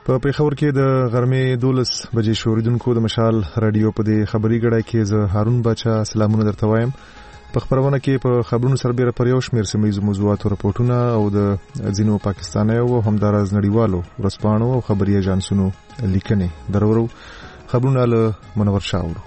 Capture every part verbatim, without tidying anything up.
په پیښور کې د غرمې دولس بجې شوریدونکو د مشال رادیو په دې خبري غړای کې زه هارون بچا سلامونه درته وایم. په خبرونه کې په خبرونو سربېره پر یو شمېر سیمه ییزو موضوعاتو راپورټونه او د ځینو پاکستانیو او همداراز نړیوالو ورځپاڼو او خبري اژانسونو لیکنې درورو. خبرونه له منور شاورو.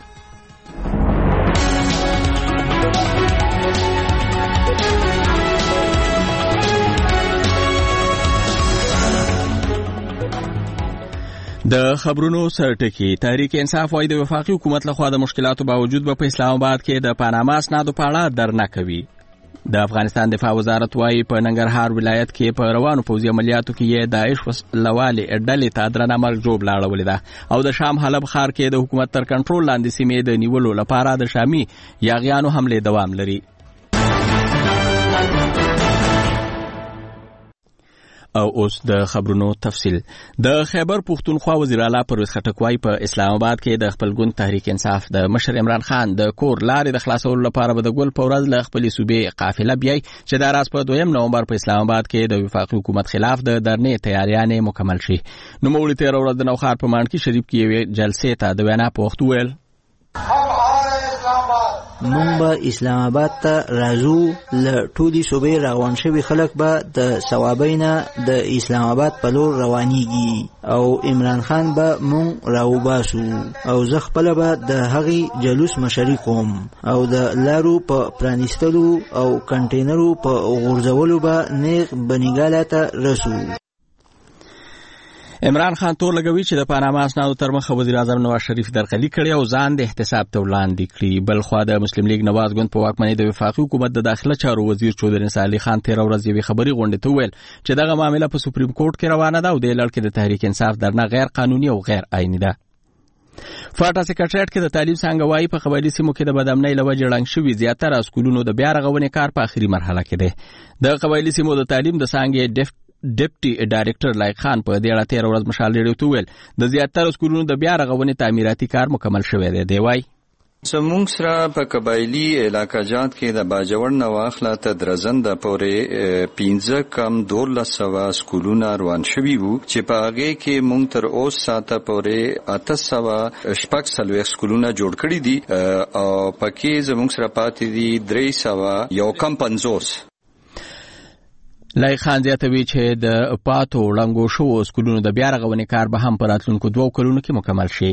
د خبرونو سرټکی تحریک انصاف وايي د وفاقي حکومت لخوا د مشکلاتو باوجود به په اسلام آباد کې د پاناما اسنادو په اړه درنه کوي. د افغانستان دفاع وزارت وايي په ننګرهار ولایت کې په روانو پوځي عملیاتو کې یې داعش وسلوالې ډلې ته درنه مرګ جوړ لاړولې ده او د شام حلب ښار کې د حکومت تر کنټرول لاندې سیمې د نیولو لپاره د شامي یاغیانو حملې دوام لري. او اوس د خبرونو تفصیل. د خیبر پختونخوا وزیر اعلی پرویز خټک وايي په اسلام آباد کې د خپل ګوند تحریک انصاف د مشر عمران خان د کور لارې د خلاصولو لپاره به د ګل په ورځ له خپلې صوبې قافله بیاي چې د راز په دویم نومبر په اسلام آباد کې د وفاقي حکومت خلاف د درنې تیاریانې مکمل شي. نوموړي تېره ورځ د نوښار په مانډکي شریف کې یوې جلسې ته د وینا په وخت وویل مونږ به اسلام آباد ته راځو، له ټولي صوبې راغونډ شوي خلک به د ثوابۍ نه د اسلام آباد په لور روانیږي او عمران خان به مونږ راوباسو او زه خپله به د هغې جلوس مشري کوم او د لارو په پرانیستلو او کنټینرو په غورځولو به نیغ بنګاله ته رسو. عمران خان تور لګوي چې د پاناما اسنادو تر مخه وزیر اعظم نواز شریف درغلي کړي او ځان د احتساب ته وړاندې کړي. بل خوا د مسلم لیگ نواز ګوند په واکمنۍ د وفاقي حکومت د داخله چارو وزیر چودري نصر علي خان تېره ورځ یوې خبري غونډې ته وویل چې دغه معامله په سپریم کورټ کې روانه ده او د لړ کې د تحریک انصاف درنه غیر قانوني او غیر آئیني ده. فاټا سکرټریټ کې د تعلیم څنګه وايي په قبایلي سیمو کې د بدامنۍ له وجې ړنګ شوي زیاتره سکولونو د بیا رغونې کار په آخري مرحله کې دی. د قبایلي سیمو د تعلیم د څانګې ډیف ډیپټي ډایریکټر لایق خان په دې اړه تېره ورځ مشال ریډیو ته وویل د زیاتره سکولونو د بیا رغونې تعمیراتي کار مکمل شوی دی. دی وايي زمونږ سره په قبایلي علاقه جات کې د باجوړ نه واخله ته درزنده پورې پنځه کم دولس سوه سکولونه روان شوي وو چې په هغې کې مونږ تر اوس ساعته پورې اته سوه شپږ څلوېښت سکولونه جوړ کړي دي او پکې زمونږ سره پاتې دي درې سوه یو کم پنځوس. لایق خان زیاتوي چې د پاتو ړنګو شوو سکولونو د بیا رغونې کار به هم په راتلونکو دوو کلونو کې مکمل شي.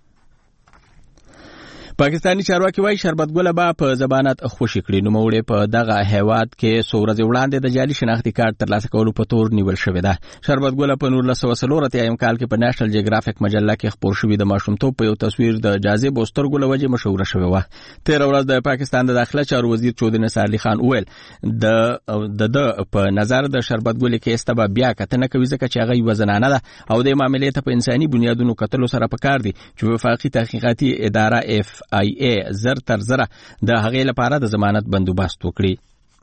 پاکستانی چارواکي وايي شربت ګله به په ضمانت خوشي کړي. نوموړی په دغه هیواد کې څو ورځې وړاندې د جعلي شناختي کارت ترلاسه کولو په تور نیول شوې ده. شربت ګله په نولس سوه څلور اتیایم کال کې په نېشنل جیوګرافیک مجله کې خپور شوي د ماشومتوب په یو تصویر د جاذبو سترګو له وجې مشهوره شوې وه. تېره ورځ د پاکستان د داخله چارو وزیر چودري نصر علي خان وویل د د په نظر د شربت ګلې کیسته به بیا کتنه کوي ځکه چې هغه یوه زنانه ده او د معاملې ته په انساني بنیادونو کتلو سره پکار دي چې وفاقي تحقیقاتي اداره اف آی ای زر تر زره د هغې لپاره د ضمانت بندوبست وکړي.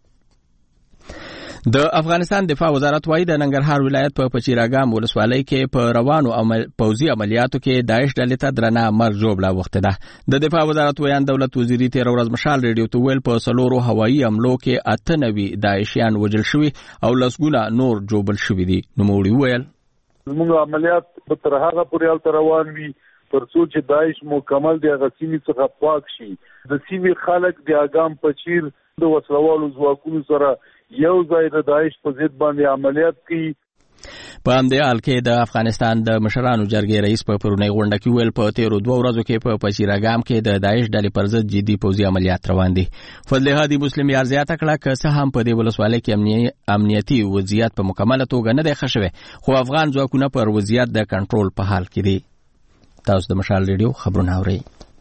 د افغانستان دفاع وزارت وايي د ننګرهار ولایت په پچیراګام ولسوالۍ کې په روانو عمل پوځي عملیاتو کې داعش ډلې ته درنه مرګ ژوبله وخته ده. د دفاع وزارت ویان دولت وزیري تېره ورځ مشال ریډیو ته ویل په څلورو هوایي حملو کې اته نوي داعشیان وژل شوي او لسګونه نور جوبل شوي دي. نوموړي وویل زموږ عملیات به تر هغه پورې هلته روان وي تر څو چې داعش مکمل د هغه سیمې څخه پاک شي. د سیمې خلک د اګام پچیر د وسلوالو ځواکونو سره یو ځای د داعش په ضد باندې عملیات کوي. په همدې حال کې د افغانستان د مشرانو جرګې رئیس په پرونۍ غونډه کې ویل په تېرو دوه ورځو کې په پچیراګام کې د داعش ډلې پر ضد جدي پوځي عملیات روان دي. فضل هادي مسلم یار زیاته کړه که څه هم په دې ولسوالۍ کې امنیتي وضعیت په مکمله توګه نه دی ښه شوی خو افغان ځواکونه پر وضعیت د کنټرول په حال کې دي. تاسو د مشال ریډیو خبرونه اورئ.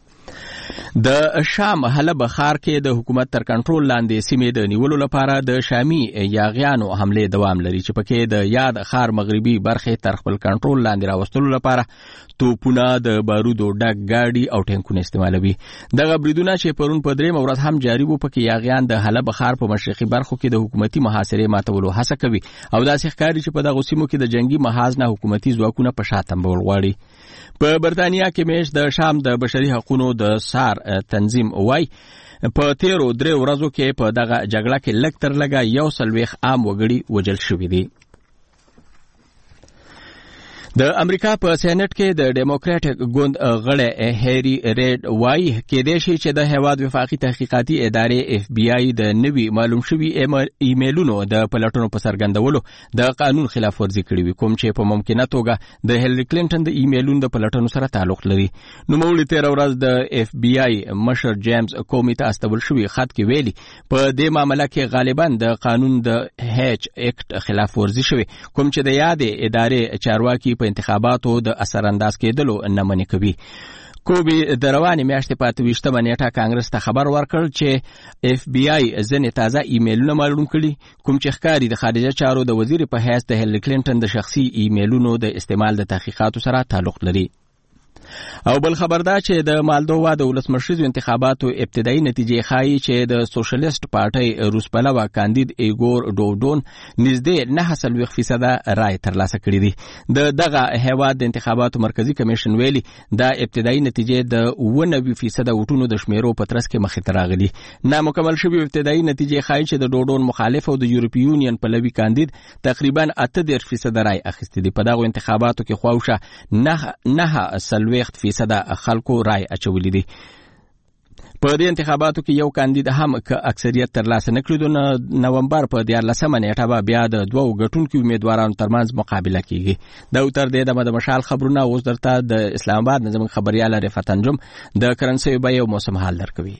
د شام حلب ښار کې د حکومت تر کنټرول لاندې سیمې د نیولو لپاره د شامي یاغیانو حملې دوام لري چې پکې د یاد ښار مغربي برخې تر خپل کنټرول لاندې راوستلو لپاره توپونه د بارودو ډک ګاډي او ټینکونه استعمالوي. دغه بریدونه چې پرون په درېیمه ورځ هم جاري وو پکې یاغیان د حلب ښار په مشرقي برخو کې د حکومتي محاصرې ماتولو هڅه کوي او داسې ښکاري چې په دغو سیمو کې د جنگي محاذ نه حکومتي ځواکونه په شا تمبول غواړي. په برتانیا کې میش د شام د بشري حقوقو د سار تنظیم وای په تیرو درې ورځو کې په دغه جګړه کې لږ تر لږه یو څلوېښت عام وګړي وژل شوي دي. د امریکا په سېنات کې د ډیموکراټک ګوند غړی هری ریډ وایي کېدای شي چې د هیواد وفاقي تحقیقاتي ادارې اف بی آی د نوي معلوم شوي ایمیلونو د پلټنو په څرګندولو د قانون خلاف ورزي کړې وي، کوم چې په ممکنه توګه د هیلری کلینټن د ایمیلونو د پلټنو سره تعلق لري. نو مولي تیر ورځ د اف بی آی مشر جیمز کومی ته استول شوی خط کې ویلي په دې معاملې کې غالبا د قانون د هیچ اکټ خلاف ورزي شوی، کوم چې د یادې ادارې چارواکي په انتخاباتو د اثر انداز کېدلو نه منې کوي. کوبي د روانې میاشتې په اته ویشتمه نیټه کانګرس ته خبر ورکړ چې اف بی آی ځینې تازه ایمیلونه معلوم کړي، کوم چې ښکاري د خارجه چارو د وزیر په حیث د هیلری کلینټن د شخصي ایمیلونو د استعمال د تحقیقاتو سره تعلق لري. او بل خبر دا چې د مالدووا د ولسمشریزو انتخاباتو ابتدایي نتیجې ښایي چې د سوشلیست پارټۍ روسپلوه کاندید ایګور ډوډون نږدې نهه څلوېښت فیصده رای ترلاسه کړي دي. د دغه هیواد د انتخاباتو مرکزي کمیشن ویلي دا ابتدایي نتیجې د اووه نوي فیصده ووټونو د شمیرو په ترڅ کې مخې ته راغلي. نامکمل شوي ابتدایي نتیجې ښایي چې د ډوډون مخالف او د یورپي یونین پلوي کاندید تقریبا اته دېرش فیصده رای اخیستي دي. په دغو انتخاباتو کې خواوشه نه نه څلوېښت فیصده خلکو رای اچولي دي. په دې انتخاباتو کې یو کاندید هم که اکثریت ترلاسه نه کړي، د نومبر په دیارلسمه نیټه به بیا د دوو ګټونکو امیدوارانو ترمنځ مقابله کیږي. دا تر دې دمه د مشال خبرونه اوس درته د اسلام آباد نه زموږ خبريال رفعت انجم د کرنسي بیې او موسم حال درکوي.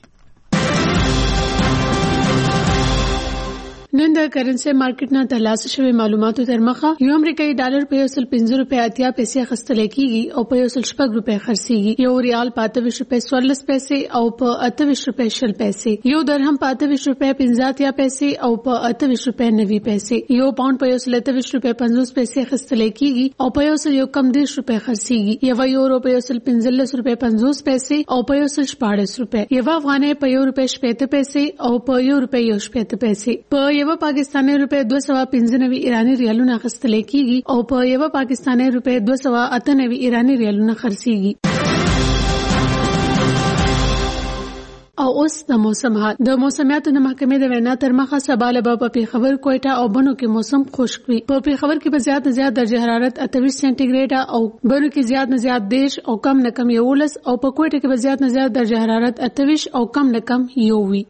نن د کرنسي مارکیټ نه ترلاسه شوی معلوماتو تر مخه یو امریکایي ډالر په یو سل پنځه روپیا اتیا پیسې اخیستل کېږي او په یو سل شپږ روپیا خرڅېږي. یو ریال په اته ویشت روپیا څوارلس پیسې او په اته ویشت روپیا شل پیسې. یو درهم په اته ویشت روپیا پنځه اتیا پیسې او په اته ویشت روپیا نوي پیسې. یو پاونډ په یو سل اته ویشت روپیا پنځوس پیسې اخیستل کېږي او په یو سل یو کم دېرش روپیا خرڅېږي. یو یورو په یو سل پنځلس روپیا پنځوس پیسې او په یو سل شپاړس روپیا. یو افغانۍ په یو روپیا شپېته پیسې او په یو روپیا یو شپېته پیسې. په یو پاکستاني روپے دوه سوه پنځه نوي ایرانی ریالونه اخیستل کېږي او په یو پاکستاني روپے دوه سوه اته نوي ایرانی ریالونه خرڅېږي. او اوس د موسم حال. د موسمیاتو د محکمې د وینا تر مخه سبا له په پیښور، کوټه او بنو کې موسم خشک وي. په پیښور کې به زیات نه زیات درجه حرارت اته ویشت سانتي ګریډ او بنو کې زیات نه زیات دېرش او کم نه کم یولس او په کوټه کې به زیات نه زیات درجه حرارت اته ویشت او کم نه کم یو وي.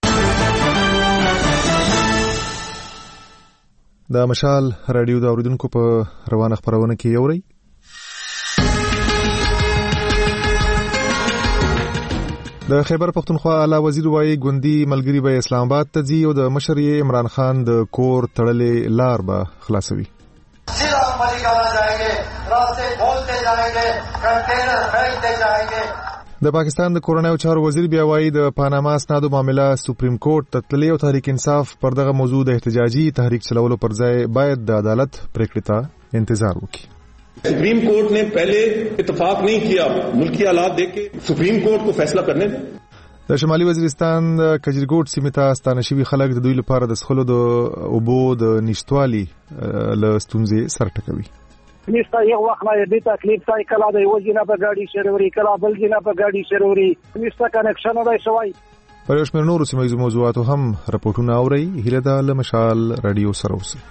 د مشال رادیو د اوریدونکو په روانه خبرونه کې یوري. د خیبر پختونخوا اعلی وزیر وایي ګوندی ملګری به اسلام آباد ته ځي او د مشر عمران خان د کور تړلې لار به خلاصوي. د پاکستان د کورنۍ چارو وزیر بیا وایي د پاناما اسنادو معاملې سپریم کورټ ته تللی او تحریک انصاف پر دغه موضوع د احتجاجي تحریک چلولو پر ځای باید د عدالت پریکړې ته انتظار وکړي. سپریم کورٹ نے پہلے اتفاق نہیں کیا، ملکی حالات دیکھ کے سپریم کورٹ کو فیصلہ کرنے دیں. د شمالي وزیرستان کجرګوټ سیمې ته ستانه شوي خلک د دوی لپاره د څښلو د اوبو د نشتوالي له ستونزې سر ټکوي. نشته یو وخت ما دې تکلیف ځای کلا د یو ځینه په ګاډي شروري کلا بل ځینه په ګاډي شروري نشته کنکشن نه شوی. پر یو شمېر نورو سیمه ییزو موضوعاتو هم راپورټونه اورئ. هیله ده له مشال رادیو سره اوسئ.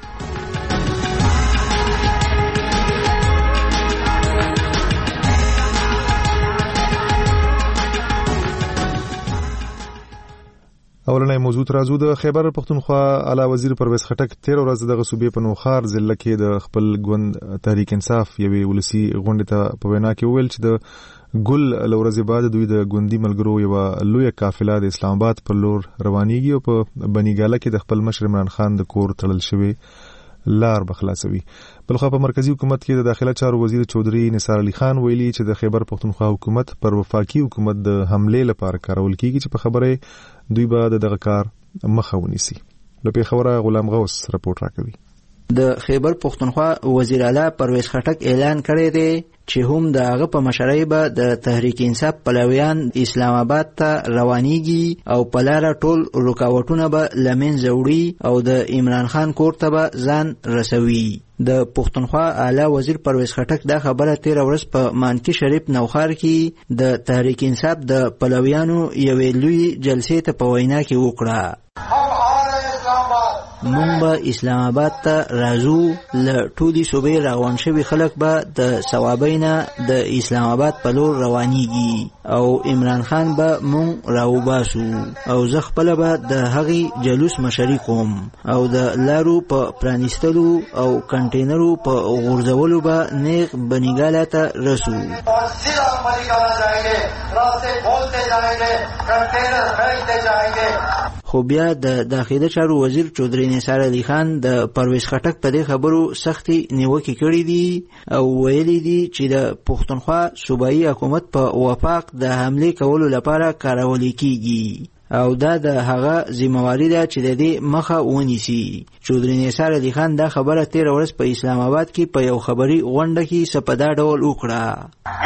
اولنې موضوع ترازو د خیبر پختونخوا اعلی وزیر پرویز خټک تیر ورځ دغه صوبې په نوخار ضلع کې د خپل ګوند تحریک انصاف یوې ولسی غونډې ته په وینا کې وویل چې د ګل لورځې بعد دوی د ګوندی ملګرو یو لوی قافله د اسلام آباد پر لور روانيږي او په بنیګاله کې د خپل مشر عمران خان د کور تړل شوی لار بخلاصوي. بلخو په مرکزی حکومت کې د داخله چارو وزیر چودري نثار علي خان ویلي چې د خیبر پختونخوا حکومت پر وفاقي حکومت د حمله لپاره کارول کیږي چې په خبره دوی به دغه کار مخه ونیسي. له پیښوره غلام غوث رپورټ راکوي. د خیبر پختونخوا وزیر اعلی پرویز خټک اعلان کړی دی چې هم د هغه په مشرۍ به د تحریک انصاف پلویان اسلام آباد ته روانيږي او په لاره ټول رکاوټونه به له منځه وړي او د عمران خان کور ته به ځان رسوي. د پختونخوا اعلی وزیر پرویز خټک دا خبره تیر ورځ په مانکی شریف نوخار کې د تحریک انصاف د پلویانو یوې لوی جلسې ته په وینا کې وکړه. مونږ به اسلام آباد ته راځو، له ټولي صوبې راغونډ شوي خلک به د ثوابۍ نه د اسلام آباد په لور روانیږي او عمران خان به مونږ راوباسو او زه خپله به د هغې جلوس مشري کوم او د لارو په پرانیستلو او کنټینرو په غورځولو به نیغ بنیګاله ته رسو. خو بیا د داخله چارو وزیر چودري نثار علي خان د پرویز خټک په دې خبرو سختي نیوکې کړې دي او ویلي دي چې د پښتونخوا صوبایي حکومت په وفاق د حمله کولو لپاره کارول کیږي او دا د هغه ذمہواری ده چې د دې مخه ونیسي. چودري نثار علي خان دا خبره تیر ورځ په اسلام آباد کې په یو خبري غونډه کې سپدا ډول وکړه.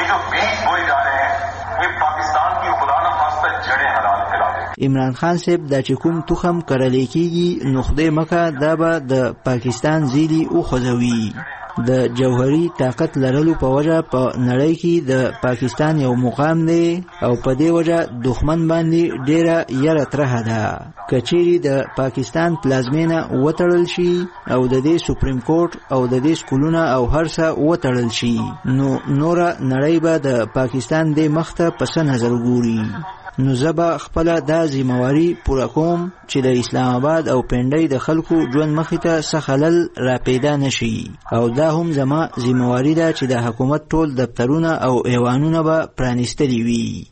عمران خان صاحب دا چې کوم تخم کرلې کېږي نو خدای مکه دا به د پاکستان زیلی او خوځوي. د جوهري طاقت لرلو په وجه په نړۍ کې د پاکستان یو مقام دی او په دې وجه دښمن باندې ډیره یره ترهه ده. کچېرې د پاکستان پلازمینه وتړل شي او د دې سپریم کورټ او د دې سکولونه او هر څه وتړل شي نو نوره نړۍ به د پاکستان د مخته پس نظر ګوري. نو زبا خپل دا ذمہواری پورا کوم چې د اسلام آباد او پنډۍ د خلکو ژوند مخې ته څه خلل را پیدا نشي او دا هم زما ذمہواری ده چې د حکومت ټول دفترونه او ایوانونه به پرانیستلي وي.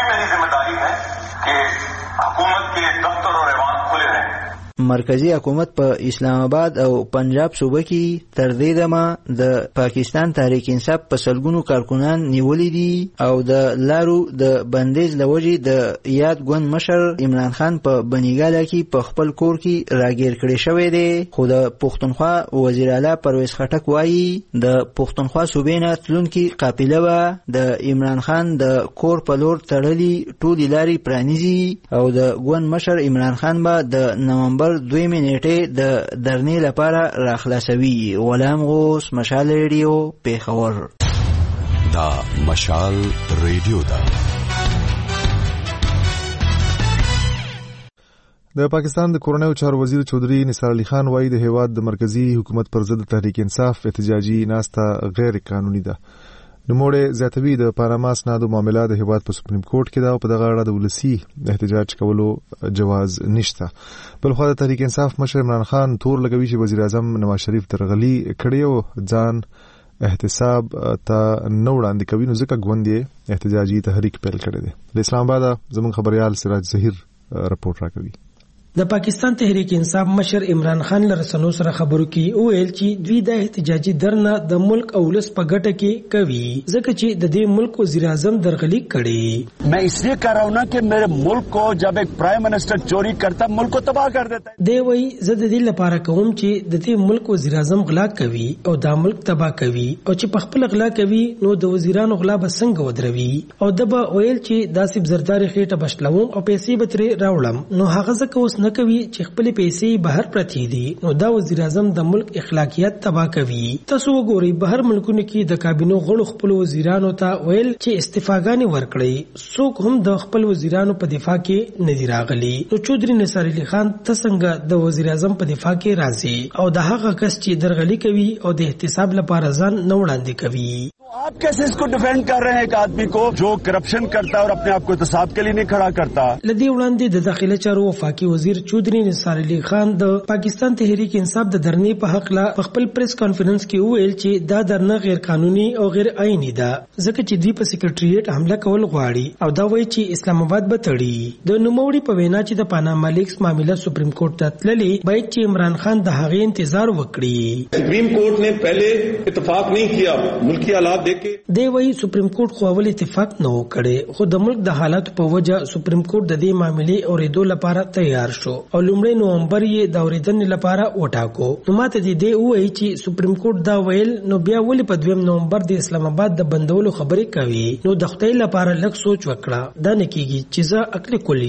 مرکزی حکومت په اسلام آباد او پنجاب صوبه کې تر دې دمه د پاکستان تحریک انصاف په سلګونو کارکونان نیولې دي او د لارو د بندیز لوجې د یاد ګوند مشر عمران خان په بنیګاله کې په خپل کور کې راګیر کړی شوی دی. خو د پښتونخوا وزیر اعلی پرویز خټک وایي د پښتونخوا صوبې نه تلونکي قافله به د عمران خان د کور په لور تړلي ټولې لارې پرانیزي او د ګوند مشر عمران خان به د نومبر دوی منټه د درنې لپاره راخلاصوي. غلام غوث، مشال ریډیو، پیښور. دا مشال ریډیو دا د پاکستان د کورنیو چارو وزیر چودري نثار علي خان وايي د هیواد د مرکزی حکومت پر ضد تحریک انصاف احتجاجي ناسته غیر قانوني ده. نوموړی زیاتوي د پاناما اسنادو معاملات د هیواد په سپریم کورټ کې دا او په دغه اړه د ولسی احتجاج کولو جواز نشته. بلخو د تحریک انصاف مشر عمران خان تور لګوي چې وزیر اعظم نواز شریف درغلي کړی او ځان احتساب ته نو وړاندې کوي نو ځکه ګوندې احتجاجي تحریک پیل کړی دی. د اسلام آباد زموږ خبريال سراج ظهیر رپورټ راکوي. د پاکستان تحریک انصاف مشر عمران خان لرسنو سره خبرو کې وویل چې دوی د احتجاجي درنه د ملک او ولس په ګټه کې کوي ځکه چې د دې ملک وزیر اعظم درغلي کړي. मैं इसलिए कर रहा हूं ना कि मेरे मुल्क को जब एक प्राइम मिनिस्टर चोरी करता मुल्क को तबाह कर देता है. دی وایي زه د دې لپاره کوم چې د دې ملک وزیر اعظم غلا کوي او دا ملک تباہ کوي او چې په خپل غلا کوي نو د وزیرانو غلا به څنګه ودروي او د به ویل چې داسې زرداري خېټه بشلوم او پیسې به ترې راوړم نو هغه ځکه اوس نه کوي چې خپل پیسې بهر پرتی دي نو دا وزیر اعظم د ملک اخلاقیات تباہ کوي. تاسو وګورئ بهر ملکونو کې د کابینو غړو خپل وزیرانو ته ویل چې استعفاګانې ورکړي څوک هم د خپل وزیرانو په دفاع کې نه دی راغلي. نو چودري نثار علي خان ته څنګه د وزیر اعظم په دفاع کې راځي او د هغه کس چې درغلي کوي او د احتساب لپاره ځان نه وړاندې کوي. आप कैसे इसको डिफेंड कर रहे हैं एक आदमी को जो करप्शन करता है और अपने आप को एहतसाब के लिए नहीं खड़ा करता. لدی وړاندې د داخله چارو وفاقي وزیر چودري نثار علي خان د پاکستان تحریک انصاف د درنې په حق لا خپل پریس کانفرنس کې ویل چې دا درنه غیر قانوني او غیر آئینی ده ځکه چې دوی په سیکریټریټ حمله کول غواړي او دا وایي چې اسلام آباد به تړي. د نوموړي په وینا چې د پاناما لیکس معاملې سپریم کورټ ته تللې باید چې عمران خان د هغې انتظار وکړي. سپریم کورټ نے پہلے اتفاق نہیں کیا ملکی حالات دیکھ کے دی وایي سپریم کورټ خو اول اتفاق نه وکړي خو د ملک د حالاتو په وجه سپریم کورټ د دې معاملې اورېدو لپاره تیار شو او لومړی نومبر یې د اورېدنې لپاره وټاکو. نو ماته دې دی وایي چې سپریم کورټ دا ویل نو بیا ولې په دویم نومبر د اسلام آباد د بندولو خبرې کوي. نو د خدای لپاره لږ سوچ وکړه دا نه کیږي چې زه عقل کولیم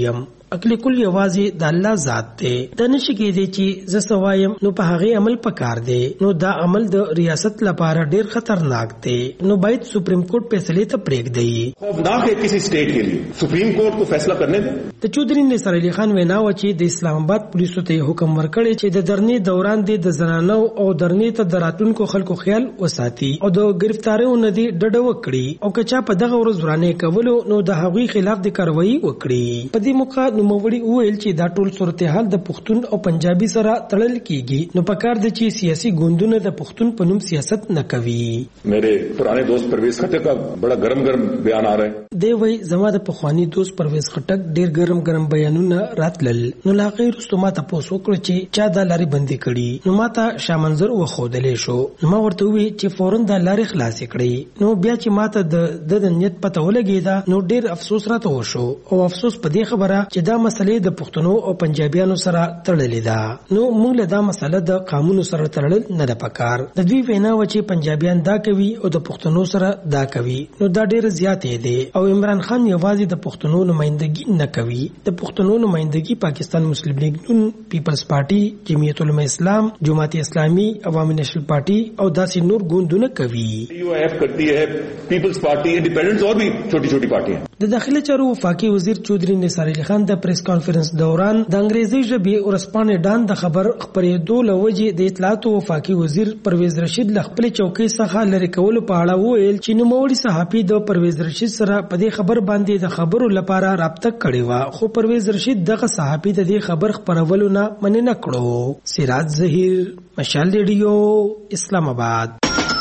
عقل کل یوازې د الله ذات دی. د نشي کېدی چې ز سوایم نو په هغه عمل پکار دی. نو دا عمل د ریاست لپاره ډیر خطرناک دی. نو باید سپریم کورٹ فیصله ته پرېږدي. خوفناک ہے کسی اسٹیٹ کے لیے سپریم کورٹ کو فیصلہ کرنے دیں. د چودري نثار علي خان وینا و چې د اسلام آباد پولیسو ته حکم ورکړی چې د درنې دوران د زنانو او درنې ته دراتونکو خلکو خیال وساتي او د گرفتاریو نه دی ډډه وکړي او که چا په دغه ورځ ورانه کولو نو د هغوی خلاف د کاروایی وکړي. په دې موقع نوموړي وویل چې دا ټول صورتحال د پښتون او پنجابي سره تړل کیږي. نو پکار دی چې سیاسي ګوندونه د پښتون په نوم سیاست نه کوي. میرے پرانے دوست پرویز خټک کا بڑا ګرم ګرم بیان آ رہا ہے. دی وای زما د پخوانی دوست پرویز خټک ډیر ګرم ګرم بیانونه راتلل. نو لا غیر استما ته پوسو کړ چې چا د لاري بندي کړي. نو ماته شامنظر و خودلې شو. نو ما ورته وی چې فورن د لاري خلاص کړي. نو بیا چې ماته د د نیت پته ولګیدا نو ډیر افسوس راته وشو او افسوس په دې خبره چې دا مسلې د پښتنو او پنجابیانو سره تړلې ده. نو موږ له دا مسله د قانون سره تړل نه ده پکار. د دوی وینا و چې پنجابیان دا کوي او د پښتنو سره دا کوي. نو دا ډیر زیاتې دي او عمران خان یوازې د پښتنو نمائندګي نه کوي. د پښتنو نمائندګي پاکستان مسلم لیگ نون، پیپلز پارټي، جمعیت العلماء اسلام، جماعت اسلامی، عوامی نیشنل پارٹی او داسې نور ګوندونه کوي. یو ایف کرتی ہے پیپلز پارٹی، انڈیپینڈنٹس اور بھی چھوٹی چھوٹی پارٹیاں. د داخله چارو وفاقي وزیر چودري نثار علي خان د پریس کانفرنس دوران د انګریزي ژبې ورسپانې ډان د خبر خبرېدو لوجې د اطلاعات او وفاقي وزیر پرویز رشید ل خپل چوکۍ څخه لری کول په اړه وویل چې نوموړي صحافي د پرویز رشید سره په دې خبر باندې د خبرو لپاره رابطه کړې و، خو پرویز رشید دغه صحافي د دې خبر خبرولو نه مننه کړو. سراج ظهیر، مشال ریډیو، اسلام آباد.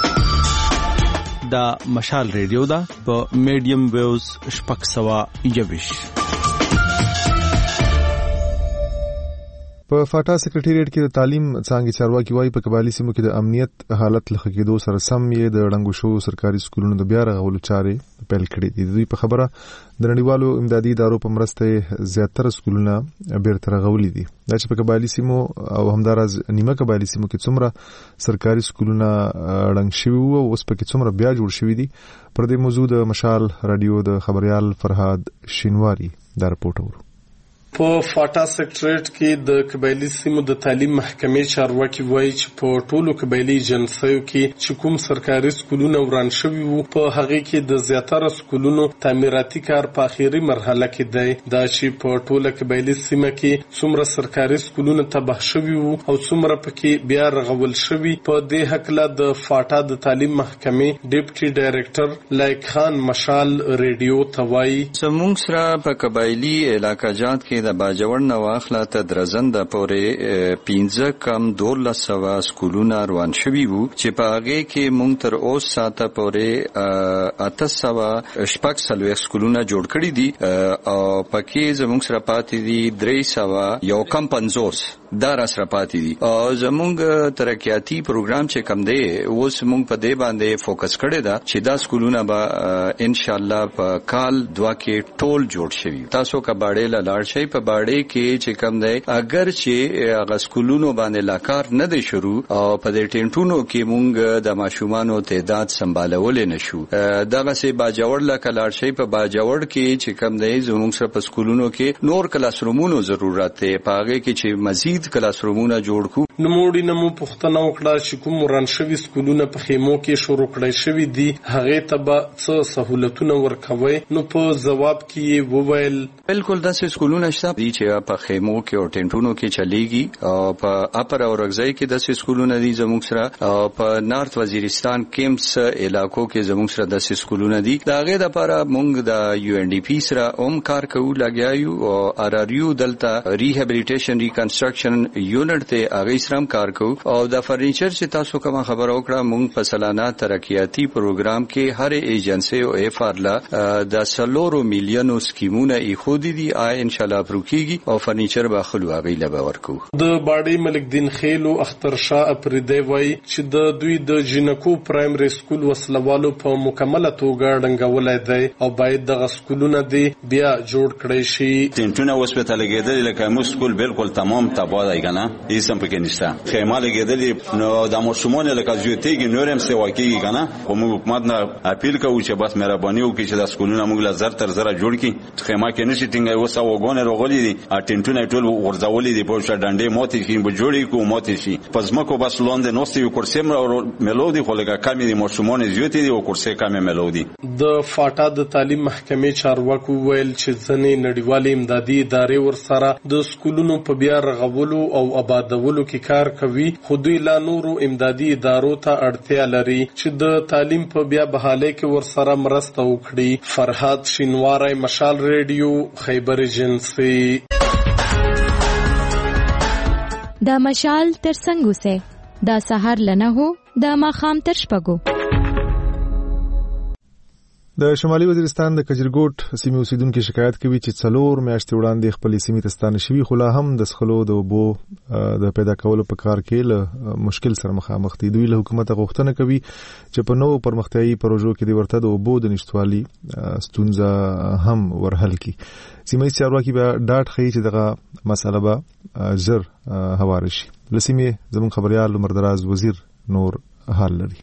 دا مشال ریډیو دا په میډیم ویوز شپږ سوه یوویش. په فاټا سکریټریټ کې د تعلیم څانګې چارواکي وایي په قبایلی سیمو کې د امنیت حالت له ښه کېدو سره سم یې د ړنګو شوو سرکاري سکولونو د بیا رغولو چارې پیل کړې دي. د دوی په خبره د نړیوالو امدادي ادارو په مرسته زیاتره سکولونه بیرته رغولي دي. دا چې په قبایلی سیمو او همداراز نیمه قبایلی سیمو کې څومره سرکاري سکولونه ړنګ شوي وو او اوس پکې څومره بیا جوړ شوي دي. پر دې موضوع د مشال رادیو د خبريال فرهاد شینواری دا رپورټ ورو. په فاټا سکریټریټ کې د قبایلی سیمو د تعلیم محکمې چارواکي وایي چې په ټولو قبایلی جنسیو کې چې کوم سرکاري سکولونه وران شوي وو په هغه کې د زیاتره سکولونو تعمیراتي کار په اخیری مرحله کې دی. دا چې په ټوله قبایلی سیمه کې څومره سرکاري سکولونه تباه شوي وو او څومره پکې بیا رغول شوي په دې هکله د فاټا د تعلیم محکمې ډیپټي ډایریکټر لایق خان مشال ریډیو ته وایي زموږ سره په قبایلی علاقه جات کې د باجوړ نه واخله ته درزنده پورې پنځه کم دولس سوه سکولونه روان شوي وو چې په هغې کې موږ تر اوس ساعته پورې اته سوه شپږ څلوېښت سکولونه جوړ کړي دي او پکې زموږ سره پاتې دي درې سوه یو کم پنځوس دا را سره پاتې دي. او زموږ ترقیاتي پروګرام چې کم دی اوس موږ په دې باندې فوکس کړی ده چې دا سکولونه به انشاءالله په کال دوه کې ټول جوړ شوي. تاسو که باړې له لاړ شئ په باړې کې چې کم دی اگر چې هغه سکولونو باندې لا کار نه دی شروع او په دې ټینټونو کې مونږ د ماشومانو تعداد سمبالولی نه شو. دغسې باجوړ لکه لاړ شئ په باجوړ کې چې کم دی زموږ سره په سکولونو کې نور کلاسرومونو ضرورت دی په هغې کې چې مزید کلاسرومونه جوړ کړو. نوموړي نه مو پوښتنه وکړه چې کوم وران شوي سکولونه په خیمو کې شروع کړی شوي دي هغې ته به څه سهولتونه ورکوئ؟ نو په ځواب کې یې وویل بالکل داسې سکولونه شته دي چې په خیمو کې او ټینټونو کې چلیږي او په اپر او رغځای کې داسې سکولونه دي زموږ سره او په نارت وزیرستان کیمپس علاقو کې زموږ سره داسې سکولونه دي. د هغې دپاره موږ د یو ان ډي پي سره هم کار کوو لګیا یو او ار ار یو دلته ریهابلیټیشن ریکنسټرکشن یونټ دی هغې سره هم کار کوو او د فرنیچر چې تاسو کومه خبره وکړه موږ په سلانه ترقیاتي پروګرام کې هر ایجنسۍ او ایف آر له د څلورو میلیونو سکیمونه ایښودي دي آی انشاءالله اپرو کیږي او فرنیچر به خلو هغې له به ورکو. د باړې ملک دین خیل او اختر شاه اپریدی وایي چې د دوی د جنکو پرایمري سکول وسلوالو په مکمله توګه ړنګولی دی او باید دغه سکولونه دی بیا جوړ کړی شي. ټینټونه اوس پرته لګېدلي لکه موږ سکول بالکل تمام تباه دی که نه هېڅ هم پکې نشته. خیمه لګېدلي نو د ماشومان یې لکه زیاتېږي نور هم سیوا کېږي که نه خو موږ حکومت نه اپیل کوو چې بس مهرباني وکړي چې دا سکولونه موږ له زر تر زره جوړ کړي. خیمه کې نشي ټینګی اوس هغوګانې غولي دي ټینټونه ټول ورځولې دي په شډانډې موتي کې به جوړي کو موتي شي پس مکو بس لوند نو سی کورسې ملودي خو لګه کمی دي مشمون زیاتې دي او کورسې کمی ملودي د فاټا د تعلیم محکمې چارواکو ویل چې ځنې نړیوالې امدادي ادارې ورسره د سکولونو په بیا رغولو او آبادولو کې کار کوي خو دوی لا نورو امدادي ادارو ته اړتیا لري چې د تعلیم په بیا بحالۍ کې ورسره مرسته وکړي. فرهاد شینواری، مشال ریډیو، خیبر ایجنسی. دا مشال تر څنګه سه دا سحر لنه هو دا ماخام تر شپږو. د شمالي وزیرستان د کجرګوټ سیمې اوسیدونکو شکایت کوي چې څلور میاشتې وړاندې خپل سیمې ته ستانه شوي خو لا هم د سخلو د اوبو د پیدا کولو په کار کې له مشکل سره مخامخ دي. دوی له حکومت غوښتنه کوي چې په نوو پرمختیایي پروژو کې د ورته د اوبو د نشټوالي ستونزه هم ورحل کړي. سیمه چارواکي به ډاټ خي چې دغه مسله به زر هوار شي. لسیمه زمون خبريال مردراز وزیر نور حال لري.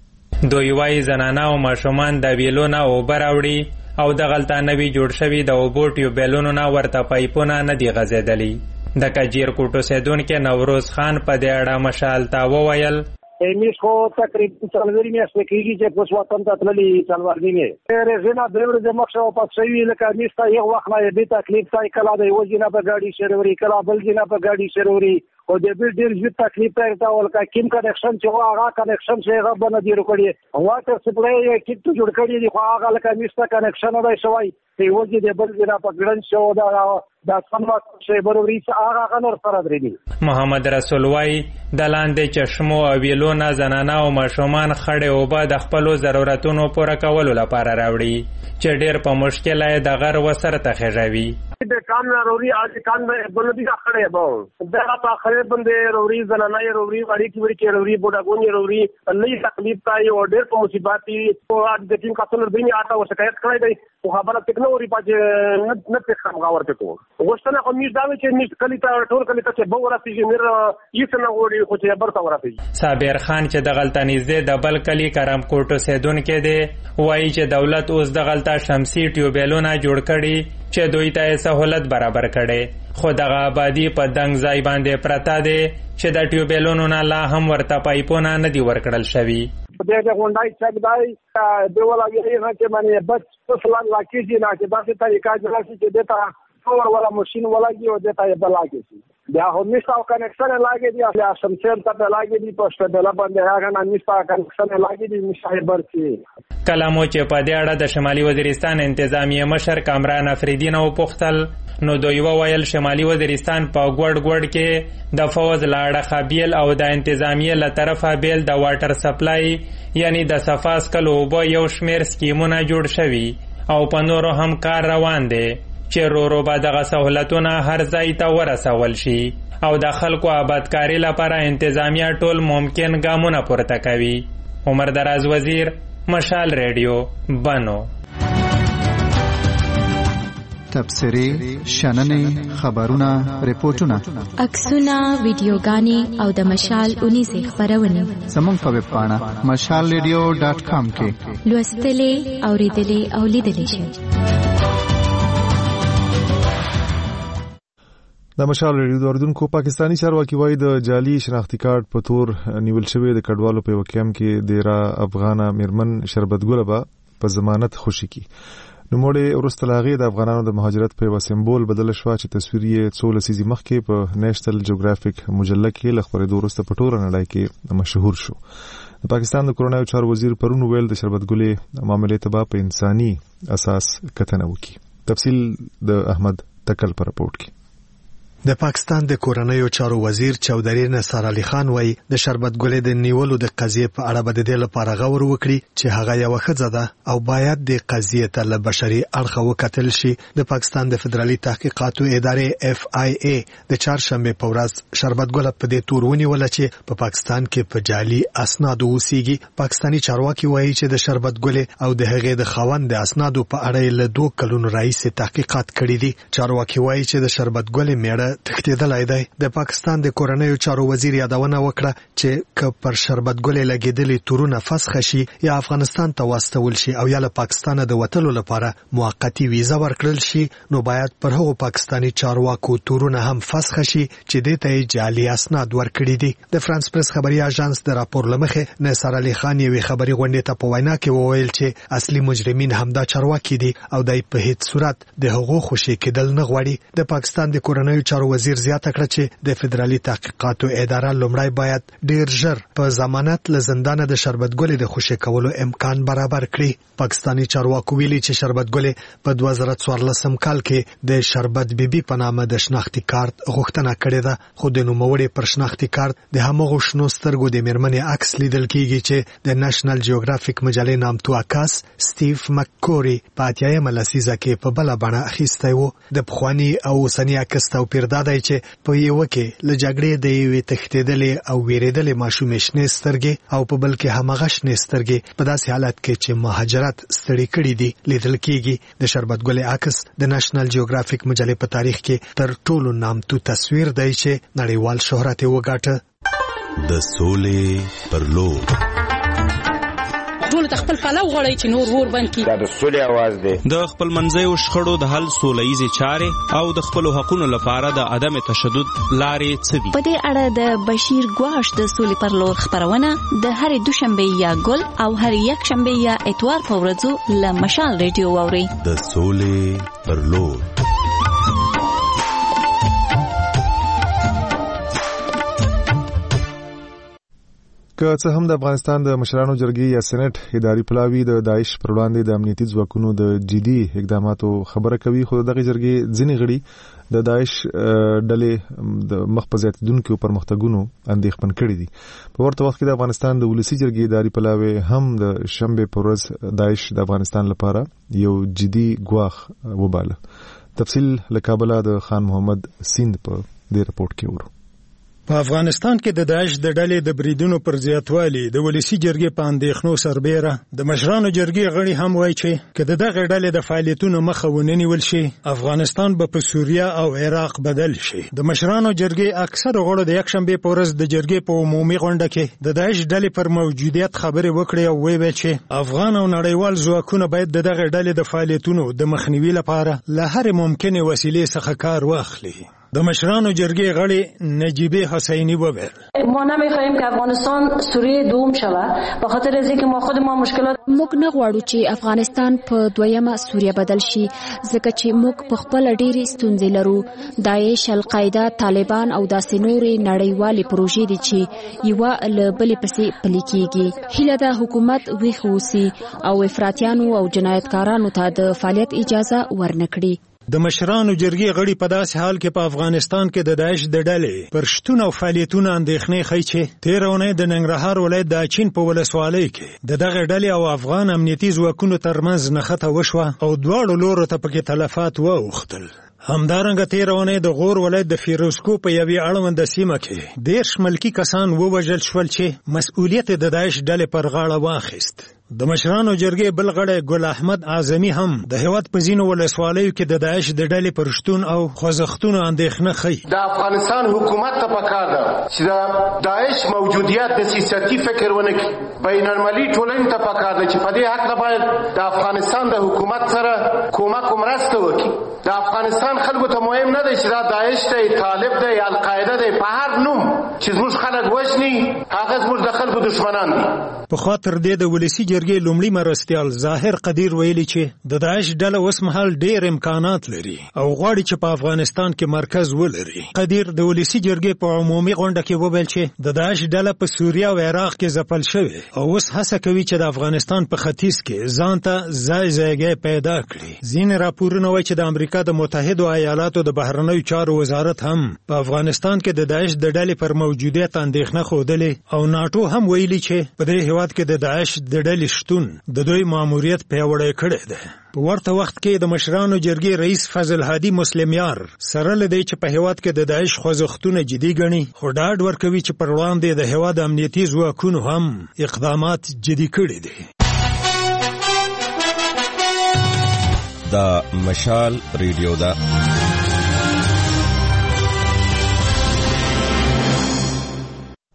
دوی وايي زنانه او ماشومان د ویلونه اوبه راوړي او د غلطه نوي جوړ شوي د اوبو ټیوبیلونو نه ورته پایپونه نه دي غځېدلي. د کجیر کوټو سیدونکو نوروز خان په دې اړه مشال تا وویل میش خو تقریبا څلوري میاشتې کېږي چې په وطن ته تللي څلور نیمه رزنا درې ورځې مخشه او پات شوي لکه میستا یو وخت نه دې تکلیف ځای کلا دی وځي نه په گاډي شرووري کلا بل جنا په گاډي شرووري او د دې ډېر ژوند تکلیف پیدا ولکه کیم کنیکشن چې هغه کنیکشن چې هغه باندې دی وکړي واټر سپلای یې کیټ جوړ کړی دی خو هغه لکه میستا کنیکشن راځي شوی دی وځي د بل جنا په ګرن شو دا دا سمات شي برووري هغه غنور سره درې. محمد رسول وای د لاندې چشمو او ویلونه زنانه او ماشومان خړې اوبه د خپل ضرورتونو پوره کولو لپاره راوړي چې ډېر په مشکل یې د غر وسر ته خېژوي. د کام ضروري اج کام بلدي خړې به دا په خړې باندې ضروري زنانه ضروري اړي کې ورکی ضروري بوډاګونی ضروري نه تکلیف پای او ډېر په مصیبتي او اج د ټیم کاتل دنیا آتا او شکایت کړی دی او خبره ټیکنالوژي پاج نه نه پېښه مغاور ته کو غوښتنه کوم دا چې نش کلی ته ټول کلی ته به ورته چې مر یې څنګه وړي خو چې برته ورته. صابر خان چې د غلطه نږدې د بل کلی کرم کوټو سیدونکو دی وایي چې دولت اوس د غلطه شمسي ټیوبیلونه جوړ کړي چې دوی ته سہولت برابر کړي خو دغه آبادی په دنګ ځای باندې پرتا دی چې د ټیوبیلونو نه لا هم ورته پایپونه نه دی ورکړل شوي. د غونډای چک دای د ولا یې نه چې باندې بچ فلان لاکې دي نه چې داسې طریقه جوړه شي چې دته څور ولا ماشين ولاږي او دته یې بلاږي بیا هم نشته کنیکشن لاګي دي یا شمشیر ته لاګي دي پښته بل باندې هغه نه نشته کنیکشن لاګي دي نشای برسي. کلامو چې په دې اړه د شمالي وزیرستان انتظامیه مشر کامران افریدی نو پختل نو دوی وویل شمالي وزیرستان په ګوډ ګوډ کې د فوز لاړه خبيل او د انتظامیه له طرفه بیل د واټر سپلای یعنی د صفاس کلو به یو شمیر سکیمونه جوړ شوي او په نورو هم کار روان دی چې رو رو به دغه سہولتونه هر ځای ته ورسول شي او د خلکو آبادکاري لپاره انتظامیه ټول ممکن ګامونه پورته کوي. عمر دراز وزیر، مشال ریډیو، بنو. تبصرې، شننې، خبرونه، ریپورتونه، عکسونه، ویډیوګانې او د مشال اونیزې خبرونه زموږ په ویب پاڼه مشال ریډیو ډاټ کام کې لوستلې، اوریدلې او لیدلې شئ. د مشال ریډیو د اردوونکو پاکستانی چارواکي وایي د جعلي شناختی کارت په تور نیول شوی د کډوالو په وکیم کې ډیرا افغانه میرمن شربت ګل به په ضمانت خوشي کی. نو موږ ورسته لاغې د افغانانو د مهاجرت په سمبول بدل شو چې تصویر یې څو لسیزې مخکې په نېشنل جیوګرافیک مجله کې لخبرې دورسته په ټوله نړۍ کې مشهور شو. د پاکستان د کورونایي چارو وزیر پرون ویل د شربت ګلې معاملې ته په انساني اساس کتنه وکړي. تفصیل د احمد تکل پر رپورت کې. د پاکستان د کورنیو چارو وزیر چودري نثار علي خان وایي د شربت ګلې د نیولو د قضیې په اړه به د دې لپاره غور وکړي چې هغه یو ښځه ده او باید د قضیې ته له بشري اړخه وکتل شي. د پاکستان د فدرالي تحقیقاتو ادارې اف آی ای د چهارشنبه په ورځ شربت ګل په دې تور ونیول چې په پاکستان کې په جعلي اسنادو اوسېږي. پاکستاني چارواکي وایي چې د شربت ګلې او د هغې د خاوند د اسنادو په اړه له دوه کلونو راهیسې تحقیقات کړي دي. چارواکي وایي چې د شربت ګلې میړه تښتیدلای دی. د پاکستان د کورنیو چارو وزیر یادونه وکړه چې که پر شربت ګلې لګېدلې تورونه فسخ شي یا افغانستان ته واستول شي او یا له پاکستانه د وتلو لپاره موقتی ویزه ورکړل شي نو باید پر هغو پاکستاني چارواکو تورونه هم فسخ شي چې دې ته جعلي اسناد ورکړي دي. د فرانس پریس خبري اژانس د راپور لمخې نثار علي خان یوې خبري غونډې ته په وینا کې وویل چې اصلي مجرمین همدا چارواکي دي او دای په هیڅ صورت د هغو خوشي کېدل نه غواړي. د پاکستان د کورنیو چارو وزیر زیاته کړه چې د فدرالي تحقیقاتو اداره لومړی باید ډیر ژر په ضمانت له زندانه د شربت ګلې د خوشي کولو امکان برابر کړي. پاکستاني چارواکو ویلي چې شربت ګلې په دوه زره څوارلسم کال کې د شربت بیبي په نامه د شناختي کارت غوښتنه کړې ده، خو د نوموړي پر شناختي کارت د همغو شنو سترګو د میرمنې عکس لیدل کیږي چې د نېشنل جیوګرافیک مجلې نامتو عکاس سټیف مککوري په اتیایمه لسیزه کې په بله بڼه اخیستی و. د پخواني او اوسني عکس توپیر دا دی چې په یوه کې له جګړې د یوې تښتېدلې او ویرېدلې ماشومې شنې سترګې او په بل کې همغه شنې سترګې په داسې حالت کې چې مهاجرت ستړي کړي دي لیدل کیږي. د شربت ګلې عکس د نېشنل جیوګرافیک مجلې په تاریخ کې تر ټولو نامتو تصویر دی چې نړیوال شهرت یې وګاټه. د سولې پر لور ټول خپل پلو غړی چې نور ور باندې دا د سولې आवाज دی. د خپل منځي او شخړو د حل سولېزي چارې او د خپل حقوقو لپاره د عدم تشدد لارې څه دي. په دې اړه د بشیر ګواش د سولې پر لور خبرونه د هرې دوشنبه یا ګل او هر یک شنبه یا اتوار په ورځو له مشال ریډیو واوري. د سولې پر لور که څه هم د افغانستان د مشرانو جرګې یا سېنات اداري پلاوی د داعش پر وړاندې د امنیتي ځواکونو د جدي اقداماتو خبره کوي، خو دغه جرګې ځینې غړي د داعش ډلې د مخ په زیاتېدونکو پرمختګونو اندېښمن کړي دي. په ورته وخت کې د افغانستان د ولسي جرګې اداري پلاوی هم د شنبه پر ورځ داعش د افغانستان لپاره یو جدي ګواښ وباله. تفصیل له کابل د خان محمد سیند په دې رپورت کې ورو. په افغانستان کې د داعش د ډلې د بریدونو پر زیاتوالي د ولسی جرګې په اندېښنو سربېره د مشرانو جرګې غړي هم وایي چې که دغه ډلې د فعالیتونو مخه ونیول شي افغانستان به په سوریه او عراق بدل شي. د مشرانو جرګې اکثر غړو د یکشنبه په ورځ د جرګې په عمومي غونډه کې د داعش ډلې پر موجودیت خبرې وکړې او ویل چې افغان او نړیوال ځواکونه باید دغه ډلې د فعالیتونو د مخنیوي لپاره له هر ممکنه وسیلې څخه کار واخلي. د مشرانو جرګې غړي نجیبه حسینی وویل ما نمیخوایم که افغانستان سوریه دوم شوه به خاطر از اینکه ما خود ما مشکلات موږ نه غواړو چې افغانستان په دویمه سوریه بدل شي ځکه چې موږ په خپل ډېری ستونزې لرو. داعش، القاعده، طالبان او داسې نورې نړیوالې پروژې دي چې یوه له بلې پسې پلي کیږي. هیله ده حکومت ویښ اوسي او افراطیانو او جنایتکارانو ته د فعالیت اجازه ورنکړي. د مشرانو جرګې غړي په داسې حال کې په افغانستان کې د داعش د ډلې پر شتون او فعالیتونو اندېښنې ښیي چې تېره اونۍ د ننګرهار ولایت د اچین په ولسوالۍ کې د دغه ډلې او افغان امنیتي ځواکونو ترمنځ نښته وشوه او دواړو لورو ته پکې تلفات واوښتل. همدارنګه تېره اونۍ د غور ولایت د فیروزکو په یوې اړونده سیمه کې دېرش ملکي کسان ووژل شول چې مسؤلیت د داعش ډلې پر غاړه واخیست. د مشرانو جرګې بل غړی ګل احمد اعظمي هم د هیواد په ځینو ولسوالیو کې د داعش د ډلې پر شتون او خوځښتونو اندېښنه ښیي. د افغانستان حکومت ته پکار ده چې د داعش موجودیت د سیاسي فکر ونه کړي. بین المللي ټولنې ته پکار ده چې په دې حق باید د افغانستان د حکومت سره کومک او مرسته وکړي. د افغانستان خلکو ته مهم نه دی چې دا داعش دی، طالب دی، القاعده دی، په هر نوم چې زموږ خلک وژني هغه زموږ د خلکو دشمنان دي. په خاطر دې د ولسی جرګې لومړي مرستیال ظاهر قدیر ویلي چې د داعش ډله اوس مهال ډېر امکانات لري او غواړي چې په افغانستان کې مرکز ولري. قدیر د ولسی جرګې په عمومي غونډه کې وویل چې د داعش ډله په سوریه او عراق کې ځپل شوې او اوس هڅه کوي چې د افغانستان په ختیځ کې ځان ته ځای ځایګی پیدا کړي. ځینې راپورونه وایي چې د امریکا د متحدو ایالاتو د بهرنیو چارو وزارت هم په افغانستان کې د داعش د ډلې پر موجودیت اندېښنه ښودلې او ناټو هم ویلي چې په دې هیواد کې د داعش د ډلې شتون د دوی ماموریت پیاوړی کړی دی. په ورته وخت کې د مشرانو جرګې رئیس فضل هادي مسلمیار سره لدی چې په هیواد کې د داعش خوځښتونه جدي ګڼي خو ډاډ ورکوي چې پر وړاندې د هیواد امنیتي ځواکونو هم اقدامات جدي کړي دي. دا مشال ریډیو دا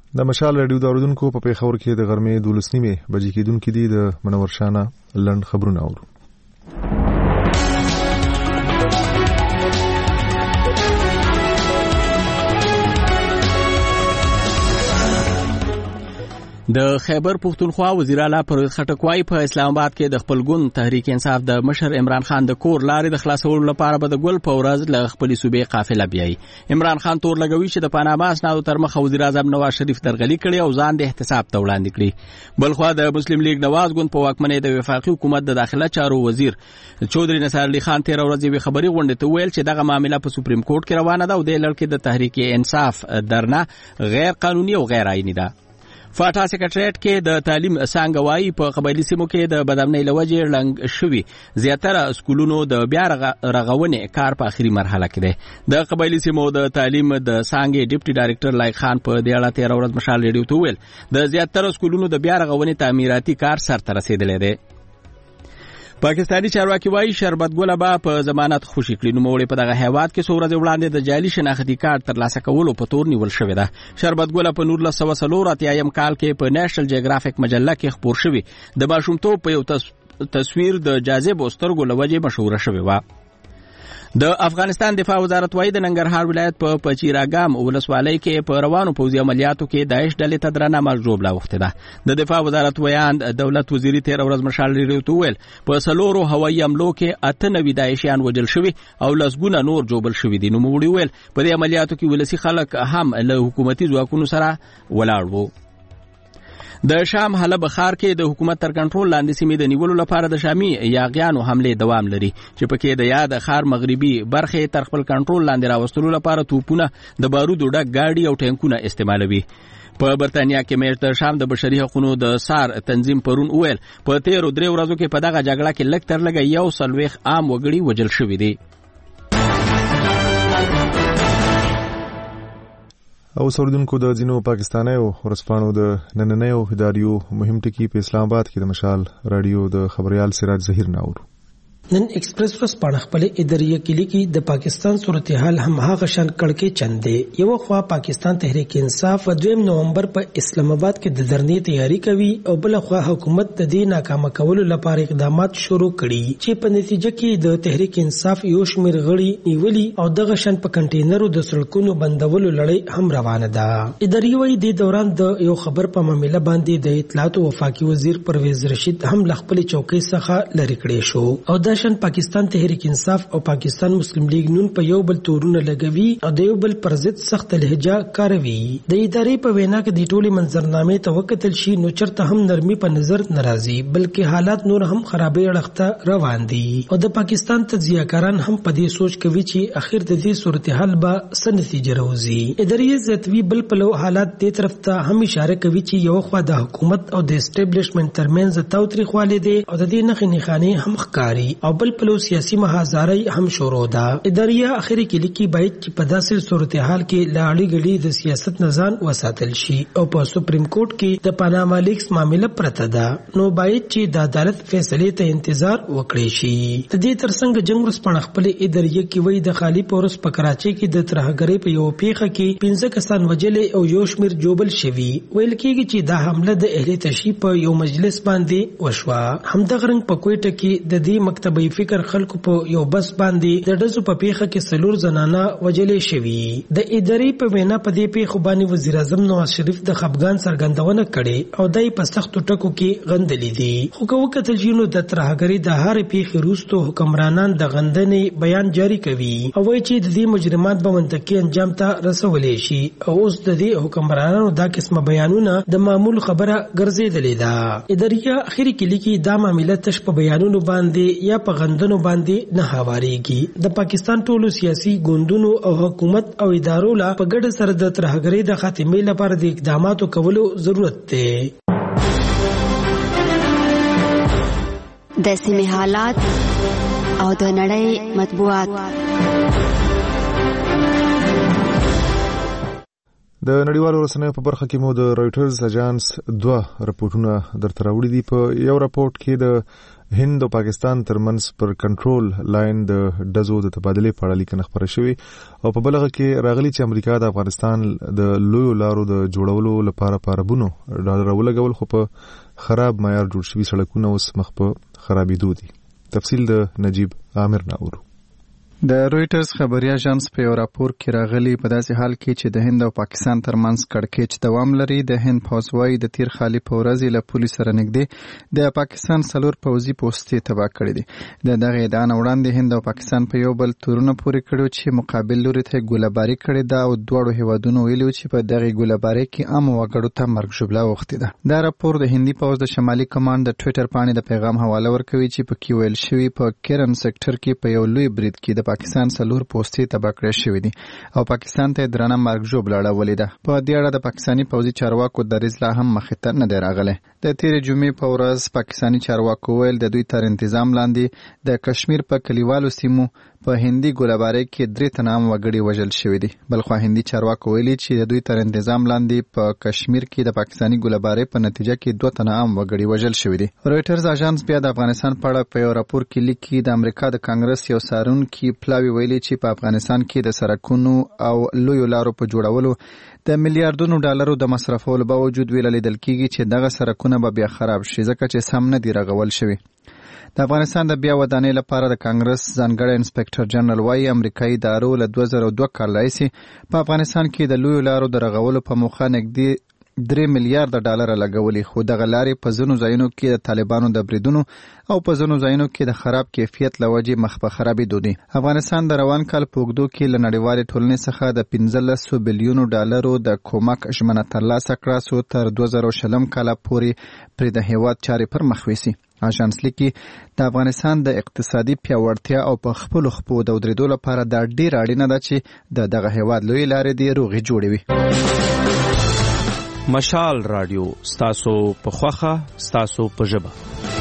د مشال رادیو د اوریدونکو په پیښور کې د غرمې دولس نیمه بجې کېدونکې دي د منور شانه لند خبرونه اورو. د خیبر پختونخوا وزیر اعلی پرویز خټک وايي په اسلام آباد کې د خپل ګوند تحریک انصاف د مشر عمران خان د کور لارې د خلاصولو لپاره به د ګل په ورځ له خپلې صوبې قافله بیایي. عمران خان تور لګوي چې د پاناما اسنادو تر مخه وزیر اعظم نواز شریف درغلي کړي او ځان د احتساب ته وړاندې کړي. بلخوا د مسلم لیگ نواز ګوند په واکمنۍ د وفاقي حکومت د داخله چارو وزیر چودري نصر علي خان تیر ورځ یو خبري غونډه ته ویل چې دغه معاملې په سپریم کورټ کې روانه ده او د لړکې د تحریک انصاف درنه غیر قانوني او غیر آئینی ده. فاټا سیکریټریټ کې د تعلیم څنګه وايي په قبایلی سیمو کې د بدامنۍ لوجې لنګ شوي زیاتره سکولونو د بیا رغونې کار په اخري مرحله کې دی. د قبایلی سیمو د تعلیم د څنګه ډیپټي ډایریکټر لایق خان په دې اړه تیر ورځ مشال ریډیو ته ویل د زیاتره سکولونو د بیا رغونې تعمیراتي کار سرته رسیدلی دی. پاکستانی چارواکي وايي شربت ګل به په ضمانت خوشي کړي. نوموړي په دغه هیواد کې څو ورځې وړاندې د جعلي شناختي کارت ترلاسه کولو په تور نیول شوې ده. شربت ګل په نولس سوه څلور اتیایم کال کې په نېشنل جیوګرافیک مجله کې خپور شوی د ماشومتوب په یو تصویر د جاذب سترګو لوجې مشهوره شوی و. د افغانستان دفاع وزارت وايي د ننګرهار ولایت په پچیراګام ولسوالۍ کې په روانو پوځي عملیاتو کې داعش ډلې ته درنه مرجوبله وخته ده. د دفاع وزارت ویان دولت وزیری تیر ورځ مشال ریډیو ته ویل په سلورو هوایي حملو کې اته نوي داعشیان وژل شوي او لسګونه نور جوبل شوي دي. نوموړي ویل په دې عملیاتو کې ولسي خلک هم له حکومتي ځواکونو سره ولاړ وو. د شام حلب ښار کې د حکومت تر کنټرول لاندې سیمې د نیولو لپاره د شامي یاغیانو حملې دوام لري چې پکې د یاد ښار مغربي برخې تر خپل کنټرول لاندې راوستلو لپاره توپونه د بارودو ډک ګاډي او ټینکونه استعمالوي. په برتانیا کې مېشت د شام د بشري حقوقو د سار تنظیم پرون ویل په تیرو درې ورځو کې په دغه جګړه کې لږ تر لږه یو څلوېښت عام وګړي وژل شوي دي. او سوریدونکو د ځینو پاکستانیو ورسپانو د نننیو اداریو مهم ټکي په اسلام آباد کې د مشال رادیو د خبريال سراج ظهیر ناور. نن ایکسپریس ورځپاڼه خپل اداریه کې لیکي د پاکستان صورتحال هم هغه شان کړکې چند دی. یو خوا پاکستان تحریک انصاف دویم نومبر په اسلام آباد کې د درنې تیاری کوي او بل خوا حکومت د دې ناکام کولو لپاره اقدامات شروع کړي چې په نتیجه کې د تحریک انصاف یو شمېر غړي نیولي او دغه شان په کنټینرو د سړکونو بندولو لړۍ هم روانه ده. اداریه وايي د دوران د یو خبر په معاملې باندې د اطلاعات او وفاقي وزیر پرویز رشید هم خپل چوکۍ څخه لری کړی شو او د پاکستان تحریک انصاف او پاکستان مسلم لیگ نون په یو بل تورونه لګوي او د یو بل پر ضد سخت لهجه کاروي. د ادارې په وینا کې د ټولي منظرنامې ته وکتل شي نو چرته هم نرمي په نظر ناراضي بلکې حالات نور هم خرابې اړخته روان دي او د پاکستان تجزیه‌کاران هم په دې سوچ کوي چې اخر د دې صورتحال به څه نتیجه راوځي. ادارې زیاتوي بل په لو حالات دې طرف ته هم اشاره کوي چې یو خوا د حکومت او د اسټابلیشمنت ترمنځ تاوتریخوالی دی او د دې نښې نښانې هم ښکاري او بل پلو سیاسي محاذاري هم شروع ده. اداریه اخري کې لیکي باید چې په داسې صورتحال کې لاړې غړي د سیاست نزان وساتل شي او په سپریم کورټ کې د پاناما لیکس معاملې پرته ده نو باید چې د عدالت فیصله ته انتظار وکړي شي. د دې ترڅنګ جنگ ورسپانه خپل اداریه کې وایي د خالی پورس په کراچۍ کې د ترهګرۍ په یو پیښه کې پنځه کسان وژل او یو شمیر جوبل شوي. ویل کېږي چې دا حمله د اهل تشیع په یو مجلس باندې وشوه. همدغه رنګ په کوټه کې د دې مکتبي فکر خلکو په یو بس باندې د ډزو په پیښه کې سلور زنانه وژلې شوي. د ادارې په وینا په دې پیښه باندې وزیر اعظم نواز شریف د خپګان څرګندونه کړې او دای په سختو ټکو کې غندلې دي. خو که وکتل شي نو د ترهګرۍ د هر پیښې وروسته حکمرانان د غندنې بیان جاری کوي او وایي چې د دې مجرمات به منطقي انجام ته رسولې شي او اوس د دې حکمرانانو دا قسمه بیانونه د معمول خبره ګرځېدلې ده. ادارې اخري کې لیکي دا معاملې تش په بیانونو باندې یا په غندنو باندې نه هواريږي. د پاکستان ټولو سیاسي ګوندونو او حکومت او ادارو لا په ګډه سره د ترهګرۍ د خاتمې لپاره د اقداماتو کولو ضرورت دی. د سیمې حالات او د نړۍ مطبوعات. د نړیوالو رسنیو په برخه کې مو د رويټرز اژانس دوه راپورټونه درته راوړي دي. په یو راپورټ کې د هند او پاکستان ترمنځ پر کنټرول لاین د ډزو د تبادلې په اړه لیکنه خبره شوې او په بلغه کې راغلي چې امریکا د افغانستان د لویو لارو د جوړولو لپاره په اربونو ډالر ولګول، خو په خراب معیار جوړ شوي سړکونه اوس مخ په خرابېدو دي. تفصیل د نجیب عامر ناورو. د رويټرز خبري اژانس په یو راپور کې راغلي په داسې حال کې چې د هند او پاکستان ترمنځ کړکېچ دوام لري. د هند پوځ وايي د تیر خالي په ورځ له پولیس سره نږدې د پاکستان څلور پوځي پوستې تباه کړې دي. د دغه ادعا نه وړاندې هند او پاکستان په یو بل تورونه پورې کړو چې مقابل لوري ته ګوله‌باري کړې ده او دواړو هیوادونو ویلي چې په دغه ګوله‌باري کې عام وګړو ته مرګ ژوبله وختي ده. دا راپور د هندي پوځ د شمالي کمانډ د ټوئیټر پاڼې د پیغام حواله ورکوي چې په کې ویل شوی په کیرن سېکټر کې په یو لوی برید کې د پاکستان څلور پوستې تباه کړې شوې دي او پاکستان ته درنه مرګ ژوبله اړولې ده. په دې اړه د پاکستاني پوځي چارواکو دریځ لا هم مخې ته نه دی راغلی. د تېرې جمعې په ورځ پاکستاني چارواکو ویل د دوی تر انتظام لاندې د کشمیر په کلیوالو سیمو په هندي ګوله‌باري کې درې تنه عام وګړي وژل شوي دي. بلخوا هندي چارواکو ویلي چې د دوی تر انتظام لاندې په کشمیر کې د پاکستاني ګوله‌باري په نتیجه کې دوه تنه عام وګړي وژل شوي دي. رويټرز اژانس بیا د افغانستان په اړه په یو راپور کې لیکي د امریکا د کانګرس یو څارونکي پلاوی ویلي چې په افغانستان کې د سړکونو او لویو لارو په جوړولو د میلیارډونو ډالرو د مصرفولو باوجود ویل لیدل کیږي چې دغه سړکونه به بیا خراب شي ځکه چې سم نه دی رغول شوي. د افغانستان د بیا ودانۍ لپاره د کانګرس ځانګړی انسپکټر جنرال وايي امریکایي ادارو له دوه زره دوه کال راهیسې په افغانستان کې د لویو لارو د رغولو په موخه نږدې درې میلیارډ ډالر لګولي، خو دغه لارې په ځینو ځایونو کې د طالبانو د بریدونو او په ځینو ځایونو کې د خراب کیفیت له وجې مخ په خرابېدو دي. افغانستان د روان کال په اوږدو کې له نړیوالې ټولنې څخه د پنځلسو بلیونو ډالرو د کومک ژمنه ترلاسه کړه څو تر دوه زره شلم کاله پورې پرې د هیواد چارې پر مخ ویسي. اژانس لیکي د افغانستان د اقتصادي پیاوړتیا او په خپلو خپو د ودرېدو لپاره دا ډېر اړینه ده چې د دغه هیواد لویې لارې دې روغې جوړې وي. مشال رادیو ستاسو په خوخه ستاسو په ژبه.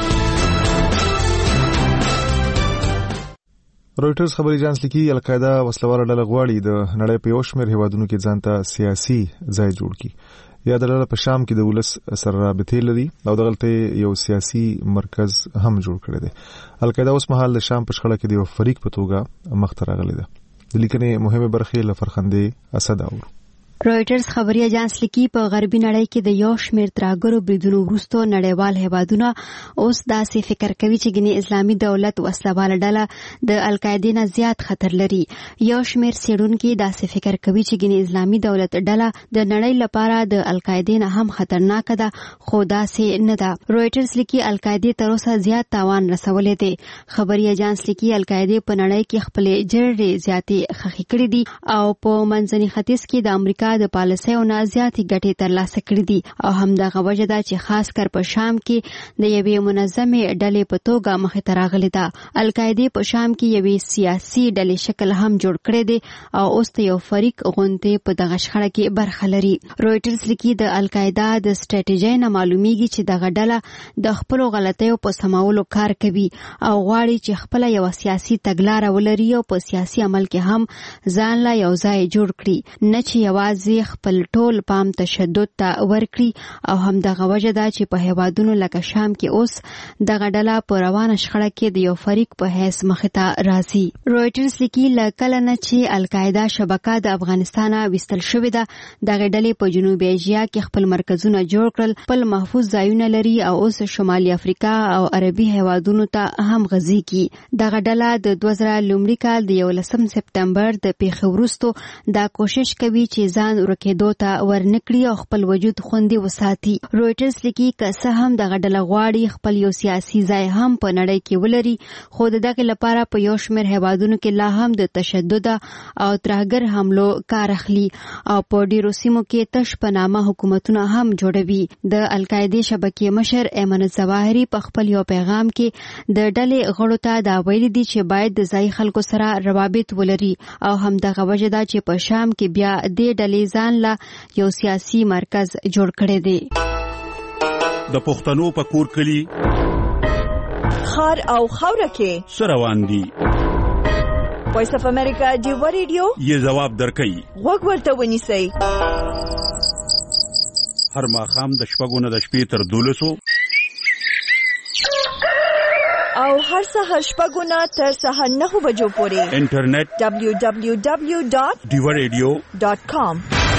رويټرز خبري اژانس لیکي القاعده وسلواله ډله غواړي د نړۍ په یو شمېر هیوادونو کې ځان ته سیاسي ځای جوړ کړي. یا د ډله په شام کې د ولس سره رابطې لري او دغلته یو سیاسي مرکز هم جوړ کړی دی. القاعده اوس مهال د شام په شخړه کې د یو فریق په توګه مخ ته راغلی ده. د لیکنې مهمه برخې له فرخندې اسد اورو. رويټرز خبري اژانس لیکي په غربي نړۍ کې د یو شمېر ترهګرو بریدونو وروسته نړیوال هیوادونه اوس داسې فکر کوي چې ګنې اسلامي دولت وسلواله ډله د القاعده نه زیات خطر لري. یو شمېر څېړونکي داسې فکر کوي چې ګنې اسلامي دولت ډله د نړۍ لپاره د القاعده نه هم خطرناک ده، خو داسې نه ده. رويټرز لیکي القاعده تر اوسه زیات تاوان رسولی دی. خبري اژانس لیکي القاعده په نړۍ کې خپلې جرړې زیاتې خښې کړې دي او په منځني ختیځ کې د امریکا د پالیسیو نه زیاتې ګټې ترلاسه کړې دي او همدغه وجه ده چې خاص کر په شام کې د یوې منظمې ډلې په توګه مخې ته راغلې ده. القاعده په شام کې یوې سیاسي ډلې شکل هم جوړ کړی دی او اوس د یو فریق غونډې په دغه شخړه کې برخه لري. رويټرز لیکي د القاعده د سټریټیژي نه معلومیږي چې دغه ډله د خپلو غلطیو په سمولو کار کوي او غواړي چې خپل یو سیاسي تګلاره ولري او په سیاسي عمل کې هم ځان لا یو ځای جوړ کړي، نه چې یوازې خپل ټول پام تشدد ته ورکړي او هم دغه وجه ده چې په هیوادونو لکه شام کې اوس دغه ډله په روانه شخړه کې د یو فریق په حیث مخې ته راځي. رويټرز لیکي له کله نه چې القاعده شبکه د افغانستان ویستل شوې ده دغه ډلې په جنوبي ایشیا کې خپل مرکزونه جوړ کړل، خپل محفوظ ځایونه لري او اوس شمالي افریقا او عربي هیوادونو ته هم غځېږي. دغه ډله د دوه زره لومړي کال د یولسم سپتمبر د پیښې وروسته دا کوشش کوي چې ځان ورکېدو ته ورنکړي او خپل وجود خوندي وساتي. رويټرز لیکي که څه هم دغه ډله غواړي خپل یو سیاسي ځای هم په نړۍ کې ولري، خو د دغه لپاره په یو شمېر هیوادونو کې لا هم د تشدد او ترهګر حملو کار اخلي او په ډیرو سیمو کې تش په نامه حکومتونه هم جوړوي. د القاعده شبکې مشر ایمن الظواهري په خپل یو پیغام کې د ډلې غړو ته دا ویلي دي چې باید د ځای خلکو سره روابط ولري او هم دغه وجه ده چې په شام کې بیا د ډلې ځان لا یو سیاسي مرکز جوړ کړی دی. د پښتنو په کور کلی خار او خوره کې سروان دي وایس اف امریکا ډیو ریډیو یې جواب درکړي. غوږ ورته ونیسئ. هر ماښام د شپږو نه د شپې تر دولسو او هر سهار شپږو نه تر سهار نهو بجو پورې انټرنیټ دبلیو دبلیو دبلیو ډاټ ډیو ریډیو ډاټ کام.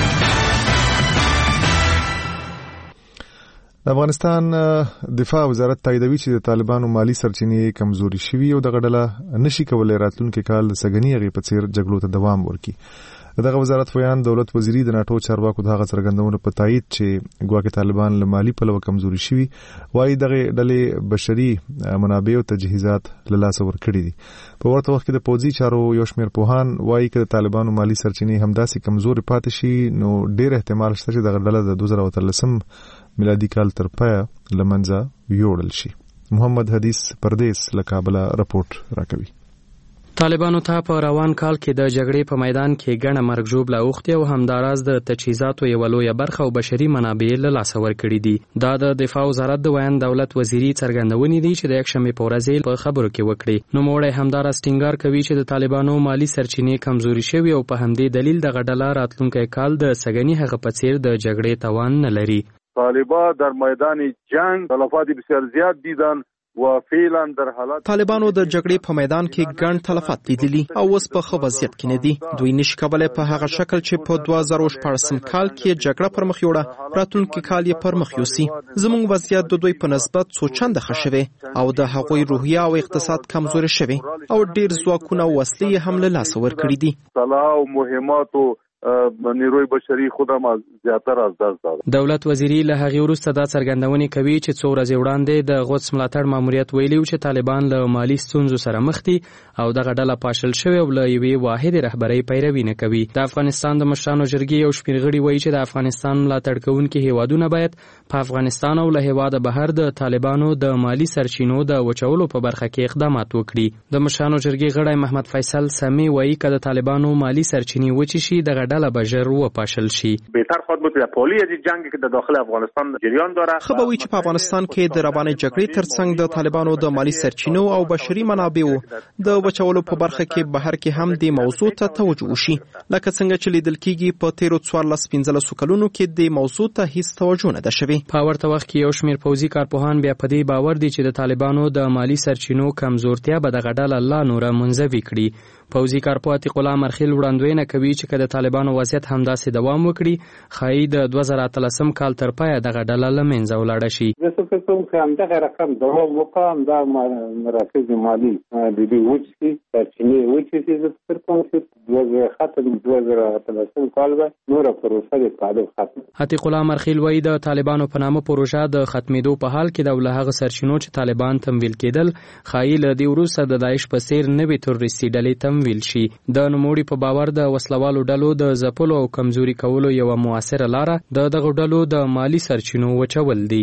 د افغانستان دفاع وزارت تاییدوي چې د طالبانو مالی سرچینې کمزوري شوي او دغه ډله نشي کولای راتلونکي کال د سګنی هغې په څیر جګړو ته دوام ورکړي. دغه وزارت ویان دولت وزیری د ناتو چارواکو دغه څرګندونه په تایید چې ګواکې طالبان له مالی پلوه کمزوري شوي وایي دغه ډلې بشري منابع او تجهیزات له لاسه ورکړي دي. په ورته وخت کې د پوځي چارو یو شمېر پوهان وایي چې د طالبانو مالی سرچینې همداسې کمزوري پاتې شي نو ډېر احتمال شته چې دغه ډله د دوه زره اتلسم میلادي کال تر پایه له منځه یوړل شي. محمد حدیث پردیس له کابله رپورټ راکوي. طالبانو ته په روان کال کې د جګړې په میدان کې ګڼه مرګ ژوبله اوښتې او همداراز د تجهیزاتو یوه لویه برخه او بشري منابع له لاسه ورکړي دي. دا د دفاع وزارت د ویان دولت وزیري څرګندونې دي چې د یکشنبې په ورځ په خبرو کې وکړي. نوموړی همداراز ټینګار کوي چې د طالبانو مالی سرچینې کمزوري شوي او په همدې دلیل دغه ډله راتلونکی کال د سګنی هغه په څیر د جګړې توان نه لري. طالبان در میدان جنگ تلفات بسیار زیاد دیدن و فعلا در حالات طالبانو د جګړې په میدان کې ګڼ تلفات لیدلي او اوس په ښه وضعیت کې نه دي. دوی نشي کولای په هغه شکل چې په دوه زره شپاړسم کال کې جګړه پر مخ یوړه راتلونکي کال یې پر مخ یوسي. زموږ وضعیت د دوی په نسبت څو چنده ښه شوی او د هغوی روحیه او اقتصاد کمزوري شوی او ډیر ځواکونه او وسلې هم له لاسه ورکړي دي. سلاح او مهمات او نیروی بشري خودم از زیاتره از دست داد. دولت وزیری له هغې وروسته دا څرګندونې کوي چې څو ورځې وړاندې د قدس ملاتړ ماموریت ویلي و چې طالبان له مالي ستونزو سره مخ دي او دغه ډله پاشل شوې او له یوې واحدې رهبرۍ پیروي نه کوي. د افغانستان د مشرانو جرګې یو شمېر غړي وایي چې د افغانستان ملاتړ کوونکي هیوادونه باید په افغانستان او له هیواده بهر د طالبانو د مالي سرچینو د وچولو په برخه کې اقدامات وکړي. د مشرانو جرګې غړی محمد فیصل سمی وایي که د طالبانو مالي سرچینې وچې شي دغه ډله به ژر وپاشل شي. بهتر خود بود در پالی از جنگ که در داخل افغانستان جریان داره. خو به وی چې په افغانستان کې د روانې جګړې ترڅنګ د طالبانو د مالی سرچینو او بشري منابعو د وچولو په برخه کې بهر کې هم د موضوع ته توجه وشي. لکه څنګه چې لیدل کېږي په تیرو څوارلس پنځلسو کلونو کې د موضوع ته هیڅ توجه نه ده شوې. په ورته وخت کې یو شمېر پوځي کارپوهان بیا په دې باور دي چې د طالبانو د مالی سرچینو کمزورتیا به دغه ډله لا نوره منزوي کړي. پوځي کارپوه عتیق الله مرخیل وړاندوینه کوي چې که د طالبانو وضعیت همداسې دوام وکړي ښایي د دوه زره اتلسم کال تر پایه دغه ډله له منځه ولاړه شي. زه فکر کوم چې همدغه رقم دوام وکړي، همدا مراکز مالي د دې وچ شي، سرچینې وچې شي. زه فکر کوم چې ختم دوه زره اتلسم کال به نوره پروسه د تعلق ختم. عتیق الله مرخیل وایي د طالبانو په نامه پروژه د ختمېدو په حال کې د له هغه سرچینو چې طالبان تمویل کېدل ښایي له دې وروسته د داعش په څېر نوې تروریستي ډلې تمویل شي. د نوموړي په باور د وسلوالو ډلو د ځپلو او کمزوري کولو یوه مؤثره لاره د دغو ډلو د مالي سرچینو وچول دي.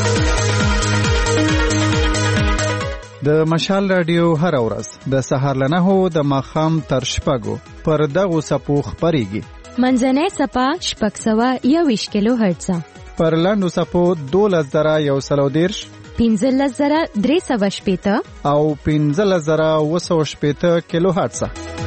د مشال رادیو هر ورځ د سهار له نهو د ماښام تر شپږو پر دغو څپو خپرېږي. منځنۍ څپه شپږ سوه یوویشت کیلو هرټزه، پر لنډو څپو دولس زره یو سل او دېرش، پنځلس زره درې سوه شپېته او پنځلس زره اوه سوه شپېته کیلو هرټزه.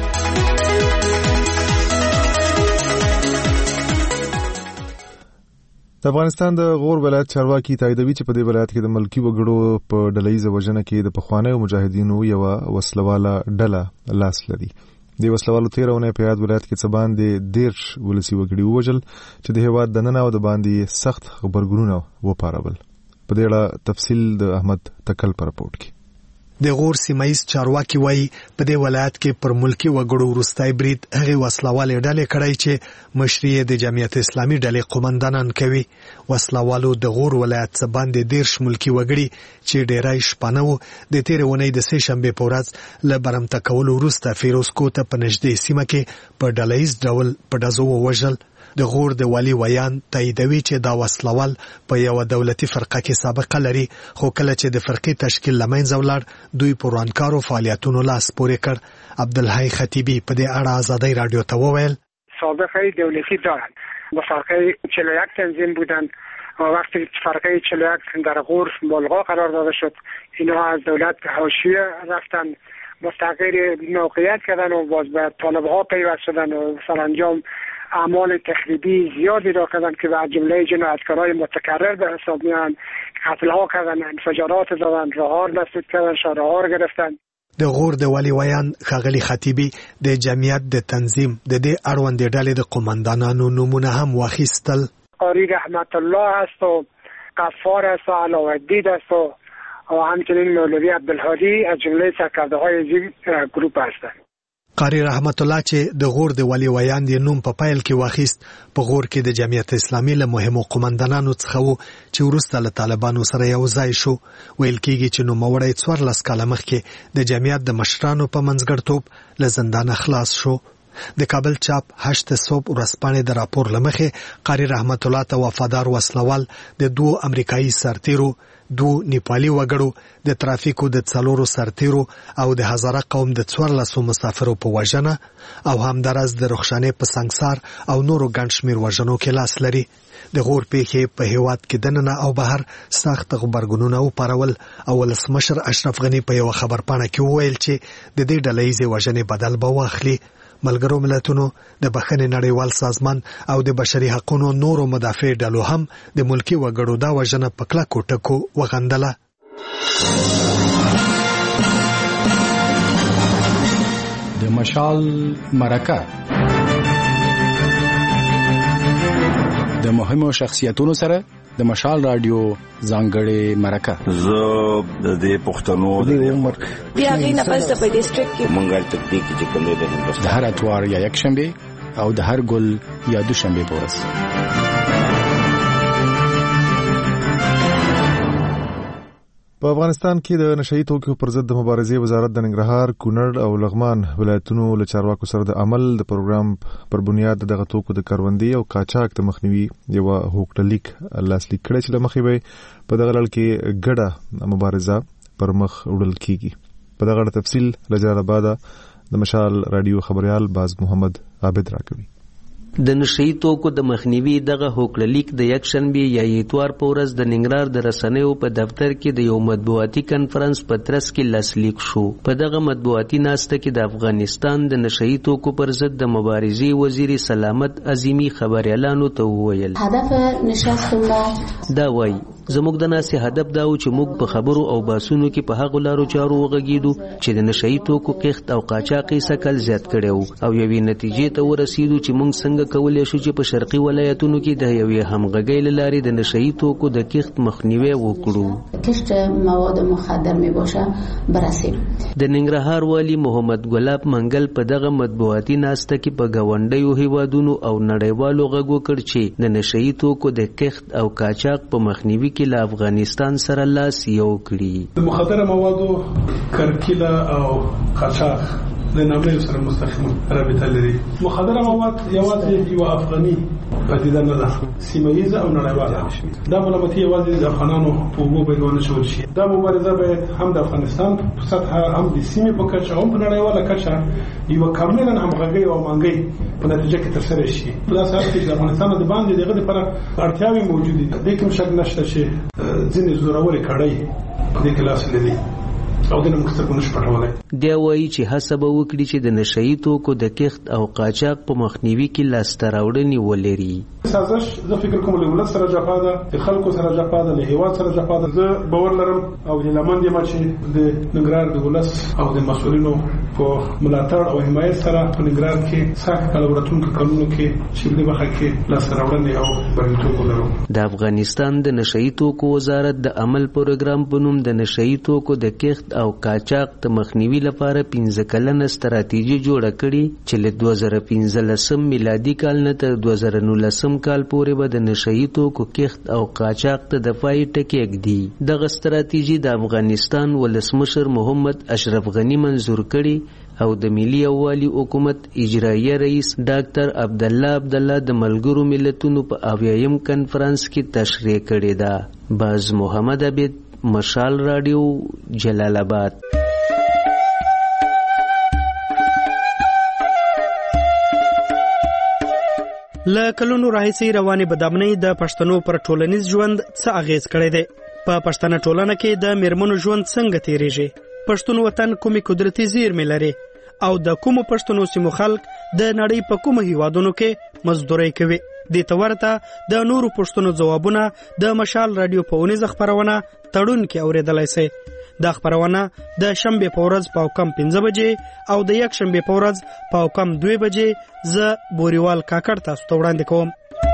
د افغانستان د غور ولایت چارواکي تاییدوي چې په دې ولایت کې د ملکي وګړو په ډلهیزه وژنه کې د پخوانیو مجاهدینو یوه وسلواله ډله لاس لري. د وسلوالو تېره اونۍ په یاد ولایت کې څه باندې دېرش ولسي وګړي ووژل چې د هېواد دننه او د باندې سخت غبرګونونه وپارول. په دې اړه تفصیل د احمد تکل په رپورټ کې. د غور سیمایي چارواکي وایي په دې ولایت کې پر ملکی وګړو وروستی برید هغې وسلوالې ډلې کړی چې مشري یې د جمعیت اسلامي ډلې قومندانان کوي. وسلوالو د غور ولایت څه باندې دېرش ملکی وګړي چې ډېری شپانه وو د تېرې اونۍ د سې شنبې په ورځ له برمته کولو وروسته فیروزکو ته په نږدې سیمه کې په ډلهییز ډول په ډزو ووژل. د غور د والي ویان تاییدوي چې دا وسلوال په یوه دولتي فرقه کې سابقه لري، خو کله چې د فرقې تشکیل له منځه ولاړ دوی په ورانکارو فعالیتونو لاس پورې کړ. عبدالحی خطیبی په دې اړه آزادی رادیو ته وویل سابقه دولتی دارند و فرقه چهل و یک تنظیم بودند و وقتی فرقه چهل و یک در غور ملغا قرار داده شد اینها از دولت حاشیه رفتند مستقر موقعیت کردن و باز به طالب ها پیوست شدن و سرانجام اعمال تخریبی زیادی را کردن که به جمله جنایتکارهای متکرر به حساب میان، قتل ها کردن، انفجارات دادن، راهار بسیج کردن، شارع‌ها را گرفتن. د غور د ولی ویان ښاغلي خطیبي د جمعیت د تنظیم د دې اړوندې ډلې د قومندانانو نومونه هم واخیستل. قاری رحمت الله است و غفار است و علاءالدین است و همچنین مولوی عبدالهادی از جمله سرکرده‌های این گروپ هستند. قاری رحمت الله چې د غور د ولی ویان د نوم په پیل کې واخیست، په غور کې د جمعیت اسلامي له مهمو قومندانانو څخه وو چې وروسته له طالبانو سره یو ځای شو. ویل کېږي چې نوموړی څوارلس کاله مخکې د جمعیت د مشرانو په منځګړیتوب له زندانه خلاص شو. د کابل چاپ هشت صوب ورځپاڼې د راپور له مخې قاری رحمت الله ته وفادار وسلوال د دوو امریکایي سرتیرو، دو نیپالي وګړو، د ترافیکو د څلورو سرتیرو او د هزاره قوم د څوارلسو مسافرو په وژنه او همدارس د رخشانې په سنګسار او نورو ګڼ شمېر وژنو کې لاس لري. د غور پیښې په هیواد کې دننه او بهر سخت غبرګونونه وپارول او ولسمشر اشرف غني په یو خبرپاڼه کې وویل چې د دې ډلهییزې وژنې بدل به واخلي. ملګرو ملتونو د بخښنې نړیوال سازمان او د بشري حقوقو نورو مدافع ډلو هم د ملکی وګړو دا وژنه په کلکو ټکو وغندله. د مشال مرکه د مهمو شخصیتونو سره د مشال رادیو ځانګړې مرکه. زه د دې پښتنو د عمر بیا غي نه پس په ډیسټریکټ کې مونږه تکتیک چې کوم دی د هر اتوار یا یک شنبه او د هر ګل یا دوشنبه پورس. په افغانستان کې د نشئی توکو پر ضد د مبارزې وزارت د ننګرهار، کونړ او لغمان ولایتونو له چارواکو سره د عمل د پروګرام پر بنیاد دغه توکو د کاروندې او قاچاق د مخنیوي یو هوکړلیک لاسلیک کړی چې لمخې به په دغه لړ کې ګډه مبارزه پر مخ وړل کیږي. په دغه تفصیل له جلال آباد د مشال رادیو خبريال باز محمد عابد راکوي. د نشئی توکو د مخنیوي دغه هوکړلیک د یک شنبه یا اتوار په ورځ د ننګرهار د رسنیو په دفتر کې د یو مطبوعاتي کانفرنس په ترڅ کې لاسلیک شو. په دغه مطبوعاتي ناسته کې د افغانستان د نشئی توکو پر ضد د مبارزې وزیر سلامت عظیمی خبريالانو ته وویل هدف نشست ما دا وایي زموږ د ناسې هدف دا و چې موږ په خبرو او باسونو کې په هغو لارو چارو وغږیدو چې د نشئی توکو قحط او قاچاق یې سکل زیات کړی و او یوې نتیجې ته ورسېدو چې موږ څنګه کولی شو چې په شرقي ولایتونو کې د یوې همغږۍ له لارې د نشئی توکو د قحط مخنیوی وکړو. قحط مواد مخدر می باشه برسیم. د ننګرهار والی محمد ګلاب منګل په دغه مطبوعاتي ناسته کې په ګاونډیو هیوادونو او نړیوالو غږ وکړ چې د نشئی توکو د قحط او قاچاق په مخنیوي کې له افغانستان سره لاس یو کړي. د مخدره موادو کرکیله او قاچاق د نامې سره مستقیم رابطه لري. مخدره مواد یوازې یو افغاني پدیده نه ده، سیمه‌ایزه او نړیواله. دا ملامتي یوازې د افغانانو په وګړو باندې ونشول شي. دا مبارزه باید هم د افغانستان په سطح هم د سیمې په کچه هم په نړیواله کچه یو کاملا همغږي او مانګي په نتیجه کې ترسره شي. په داسې حال کې د افغانستان د باندې دغه لپاره اړتیاوې موجودې دي. د کوم شک نشته چې ځینې زوروري کړي په دې کې لاس لري او د مختلفو نشپټولای. دی وایي چې هڅه به وکړي چې د نشئی توکو د قحط او قاچاق په مخنیوي کې لاسته راوړنې ولري. سازش زه فکر کوم له ولس سره جفا ده، د خلکو سره جفا ده، له هیواد سره جفا ده. زه باور لرم او هیلهمند یم چې د ننګرهار د ولس او د مسؤلینو په ملاتړ او حمایت سره په ننګرهار کې سخت کلوراتونکو قانونو کې چې په برخه کې لاسته راوړنې او بریالیتوب ولرو. د افغانستان د نشئی توکو وزارت د عمل پروګرام په نوم د نشئی توکو د قحط او قاچاق د مخنیوي لپاره پنځه کلنه ستراتیژي جوړه کړې چې له دوه زره پنځلسم میلادي کال نه تر دوه زره نولسم کال پورې به د نشئی توکو قحط او قاچاق ته دفاعي ټکي ږدي. دغه ستراتیژي د افغانستان ولسمشر محمد اشرف غني منظور کړي او د ملي یووالي حکومت اجرایي رئیس ډاکټر عبدالله عبدالله د ملګرو ملتونو په اویایم کنفرانس کې تشریح کړې ده. باز محمد عبید، مشال رادیو، جلال آباد. له کلونو راهیسې روانې بدامنۍ د پښتنو پر ټولنیز ژوند څه اغیز کړی دی؟ په پښتنه ټولنه کې د میرمنو ژوند څنګه تیریږي؟ پښتون وطن کومې قدرتي زیرمې لري او د کومو پښتنو سیمو خلک د نړۍ په کومو هیوادونو کې مزدوري کوي. دې ته ورته د نورو پښتنو ځوابونه د مشال رادیو په اونیزه خپرونه تړون کې اورېدلای شئ. دا خپرونه د شنبه په ورځ په کم پنځه بجې او د یک شنبه په ورځ په کم دوه بجې ز بوريوال کاکړ تاسو ته وړاندې کوم.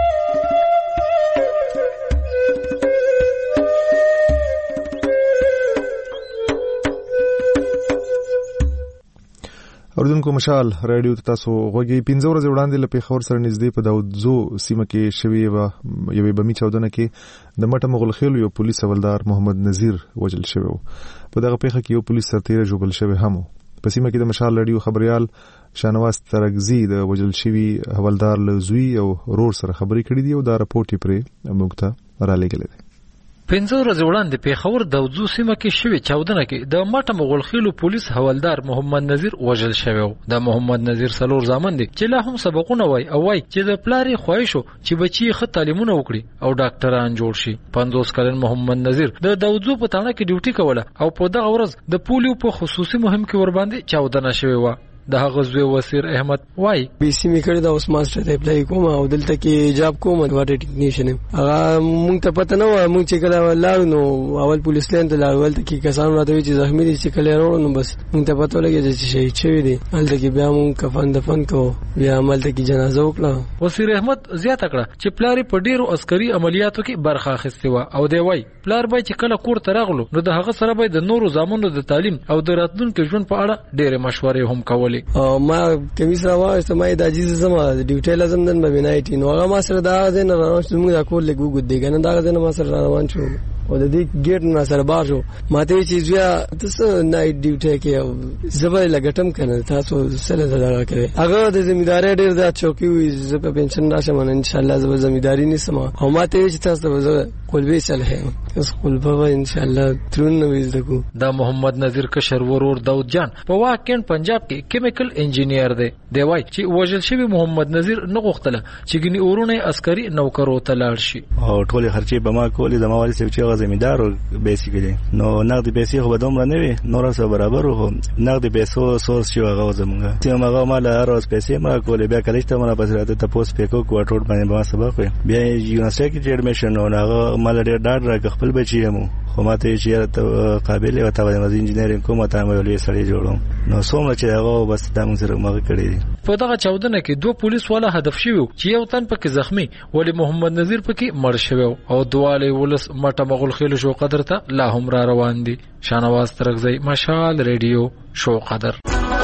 اوردونکو مشال رادیو ته تاسو غوږی پنځه ورځې وړاندې له پیښور سره نږدې په داودزو سیمه کې شوی و یوې بمي چاودنه کې د مټه مغلخیلو یو پولیس حوالدار محمد نذیر وجل شوی و. په دغه پیښه کې یو پولیس سرتیری ژوبل شوی هم. په سیمه کې د مشال رادیو خبريال شانواز ترغزی د وجل شوی حوالدار له زوی او رور سره خبرې کړې دي او دا راپورټ یې پرې موږ ته را لېږلی دی. پنځه ورځې وړاندې پیښور داودزو سیمه کې شوې چاودنه کې د مټه مغلخیلو پولیس حوالدار محمد نذیر وژل شوی و. د محمد نذیر څلور زامن دي چې لا هم سبقونه وای او وای چې د پلارې خواهش و چې بچي ښه تعلیمونه وکړي او ډاکټران جوړ شي. پنځوس کلن محمد نذیر د داودزو په تاڼه کې ډیوټي کوله او په دغه ورځ د پولیو په خصوصي مهم کې ور باندې چاودنه شوې و. د هغه زوی وسیر احمد وای بي سي می کړی دا اوس ماستر ته اپلای کوم او دلته کې جاب کوم واټر ټیکنیشن هغه مونږ ته پته نه و. مونږ چې کله لاړو نو اول پولیس لین ته لاړو ولته کې کسان راته وی چې زخمی دي چې کله ورو نو بس مونږ ته پته لګی چې شهید شوی دی. ولته کې بیا مونږ کفن دفن کو بیا عمل ته کې جنازه وکړه. وسیر احمد زیاته کړه چې پلار په ډیرو عسکري عملیاتو کې برخه اخیستې و او دی وای پلار به چې کله کور ته راغلو نو د هغه سره به د نورو زامنو د تعلیم او د راتلونکي ژوند په اړه ډېرې مشورې هم کولې. ما کمیس راوځه ما د عزیز زما د ډیوټي لازم نن به بنایټي نو هغه ما سره دا زین روان شو. موږ دا کول لګو ګد دی کنه دا زین ما سره روان شو او د دې ګیټ نه سره بار شو. ماته چې بیا تاسو نایټ ډیوټي کې زبر لګټم کنه تاسو سره دا کوي. هغه د ځمېداري ډېر د چوکي وي زه په پنشن راشم ان شاء الله زه ځمېداري نسم او ماته چې تاسو زه قلبي صالح اس قلبه ان شاء الله ترون نویز دکو. دا محمد نذیر کشر ورور داود جان په واکن پنجاب کې کیمیکل انجینیر دی. دی وای چې وژل شوی محمد نذیر نه غوښتله چې ګني اورونه عسکري نوکرو ته لاړ شي او ټول خرچې به ما کولې د ماوالي سره چې زمیندار بیسیکلی نو نقد پیسې خو به دومره نه وي نور سره برابر وو. نقد پیسو سورس چې هغه زمونږ چې هغه مال هر ورځ پیسې ما کولې بیا کله چې ما په سره ته پوس پیکو کوټور باندې ما سبق بیا یونیورسيټي کې ایډمیشن نو هغه مال ډېر ډاډ راک خپل بچی مو خو ماته چې قابل او ته د انجینرینګ کومه ته مې ولې سړی جوړم نو څومره چې هغه بس د موږ سره مغه کړی دي. په دغه چاودنه کې دوه پولیس والا هدف شوی چې یو تن پکې زخمی ولی محمد نذیر پکې مړ شوی او دواله ولس مټه مغل خېل شو قدر ته لا هم را روان دي. شانواز ترغزی مشال رادیو شو قدر.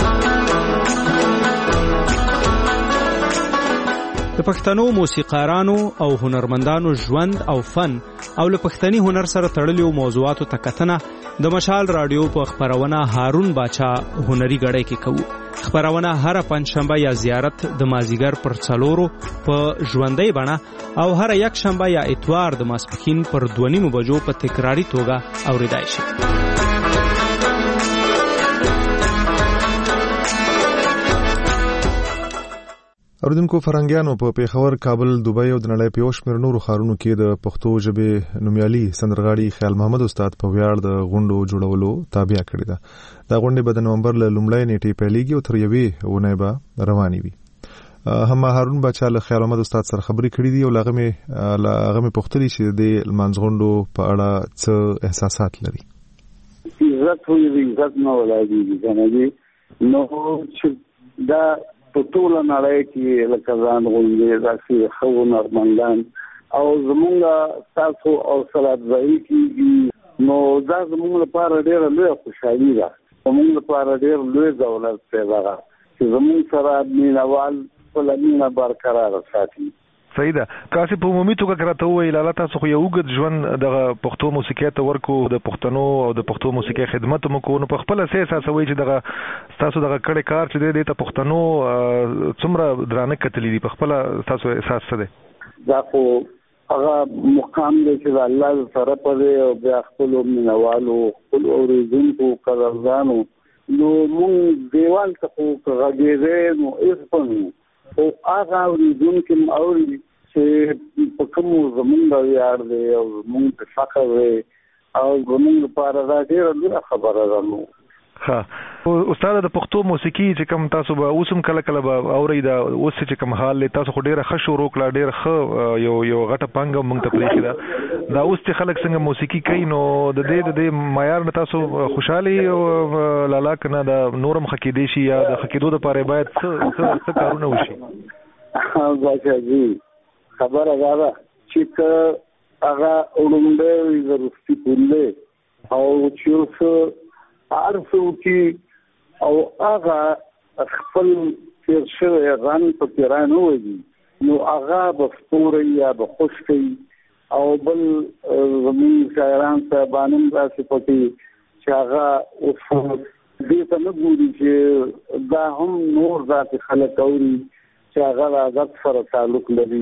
د پښتنو موسیقارانو او هنرمندانو ژوند او فن او له پښتني هنر سره تړلو موضوعاتو ته کتنه د مشال رادیو په خبرونه هارون باچا هنري غړی کې کوو. خبرونه هر پنځشنبه یا زیارت د مازیګر پر څلورو په ژوندۍ بڼه او هر یک شنبه یا اتوار د ماسپښین پر دوه نیمو بجو په تکراری توګه اوریدای شي. اوردونکو فرنګیانو په پیښور، کابل، دوبۍ او د نړۍ په یو شمېر نورو ښارونو کې د پښتو ژبې نومیالي سندرغاړي خیال محمد استاد په ویاړ د غونډو جوړولو تابع کړې ده. دا غونډې به د نومبر له لومړۍ نیټې پیلېږي او تر یوې اونۍ به روانې وي. هم هارون باچا له خیال محمد استاد سره خبرې کړې دي او هغه مې هغه مې پوښتلي چې د لمانځ غونډو په اړه څه احساسات لري. عزت وي عزت نه ولایږي کنه نو چې دا په ټول نړۍ کې لکه ځان غونډې راځي خو نرمندان او زمونږ تاسو او صلات ځای کېږي نو دا زمونږ لپاره ډېره لویه خوشحالي ده. زمونږ لپاره ډېر لوی دولت پیدا ده چې زمونږ سره مینوال خپله مینه برقرار ساتي. صحیح ده. تاسو په عمومي توګه راته وویل الله تاسو خو یو اوږد ژوند دغه پښتو موسیقۍ ته ورکو، د پښتنو او د پښتو موسیقۍ خدمت مو کو، نو په خپل اساس احساسوي چې دغه تاسو دغه کړه کار چې دی ته پښتنو څومره درانه کتلې دي، په خپل تاسو احساس څه دی؟ دا خو هغه مقام دی چې الله سره پدې او بیا خپل مینوالو خپل اوریدونکو قدردانو نو مونږ دیوال ته خو غږېدې نو اسپنو او هغه اوریدونکو اوري چې په کوم زمونږ ویاړ دی او زمونږ په فخر دی او زمونږ لپاره دا ډېره لویه خبره ده. نو ها استاد د پښتو موسیقي چې کوم تاسو به اوسم کله کله به اوري دا اوس چې کوم حال له تاسو خو ډیره خشو روکلا ډیر خ یو یو غټه پنګ مونږ ته پرې کړه دا اوس چې خلک څنګه موسیقي کوي نو د دې د دې معیار نه تاسو خوشحالي او لالا کنه دا نورم خکې دی شي یا د خکېدو لپاره باید څه څه کارونه وشي ها جی خبره غواړه چې هغه اولمبه ضروري پوله او چې څه ارسو چې او هغه خپل تیر شوی غن په پیرانو وي نو هغه به ستوري یا به خوشکي او بل زمين شاعران ته باندې راسي پټي چې هغه اوس دې ته نه ګوري چې دا هم نور ذات خلک اوري چې هغه عادت سره تعلق لري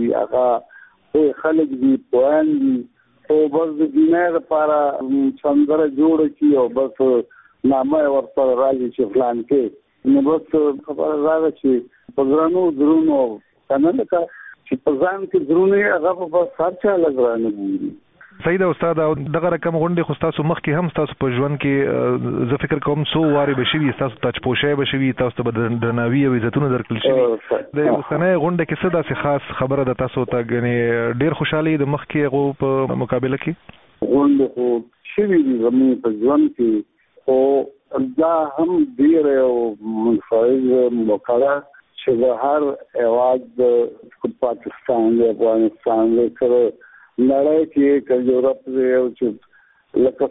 هغه خلک دي پوهان دي او بس د دنیا لپاره څنګه جوړ کی او بس نامه ورته راځي چې فلان کې نو بس خبره راغله چې پزرانو درونو کنه لکه چې پزان کې درونه هغه په سارچا لګرانه دي صحیح ده استاد دغه رقم غونډه خو تاسو مخ کې هم تاسو په ژوند کې زه فکر کوم سو واري بشوي تاسو تاج پوشای بشوي تاسو به درناوي او عزتونه درکل شي د سنه غونډه کې څه داسې خاص خبره ده تاسو ته غني ډیر خوشحالي د مخ کې غو په مقابله کې غونډه خو شوي دي زموږ په ژوند کې او دا هم ډیر او منفعل موقعه چې د هر هیواد د پاکستان د افغانستان د سره نړۍ کې د یورپ او چې لکه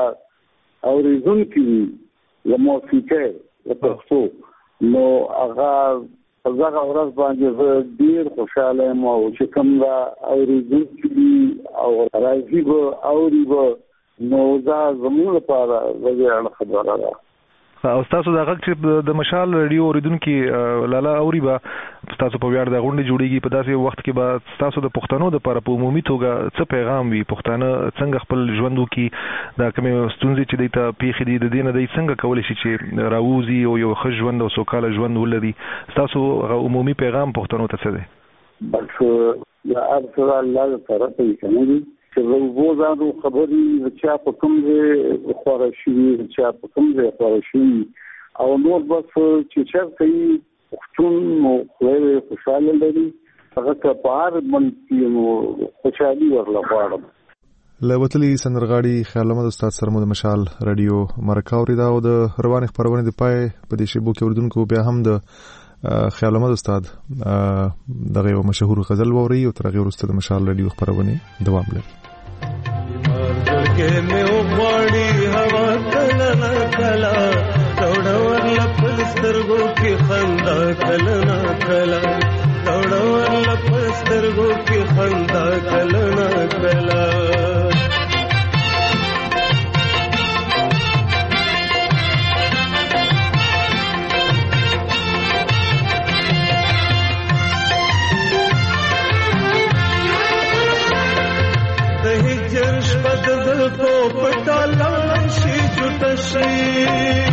څومره اوریدون کې د موسیقۍ د پښتو نو هغه هغه ورځ باندې ډیر خوشاله مو چې کوم دا اوریدون کې او راځي به اوري نو دا زموږ لپاره وړاندې خبره ده او تاسو دا غږ چې د مشال ریډیو اوریدونکو لالا اوري با تاسو په ویاړ د غونډې جوړیږي په داسې وخت کې به تاسو د پښتنو د لپاره په عمومي توګه څه پیغام وي پښتانه څنګه خپل ژوند وکړي دا کومه ستونزې چې د ته پیښې دي د دې نه د څنګه کولای شي چې راووزي او یو ښه ژوند او سوکاله ژوند ولري تاسو عمومي پیغام پښتنو ته څه دی بس یا ارسل الله تعالی ته کوي چې وو زادو خبرې چې په کوم ځای خورشي چې په کوم ځای خورشي او نور بس چې چرته یې پښتون نو خوشاله لري هغه ته پار باندې نو خوشالي ورلا غواړم لوتلی سندرغاړي خیال محمد استاد سره د مشال رادیو مرکه اوریدا او د روانه خبرونه د پای په دې شیبو کې اوردونکو بیا هم د خیال محمد استاد دغه یو مشهور غزل ووري او تر هغه وروسته د مشال رادیو خبرونه دوام لري کې مې وغواړي هوا کله نه کله دوړور لپس سترګو کې خندا کله نه کله دوړور لپس سترګو کې خندا کله نه کله کو پټالا شي جوت شي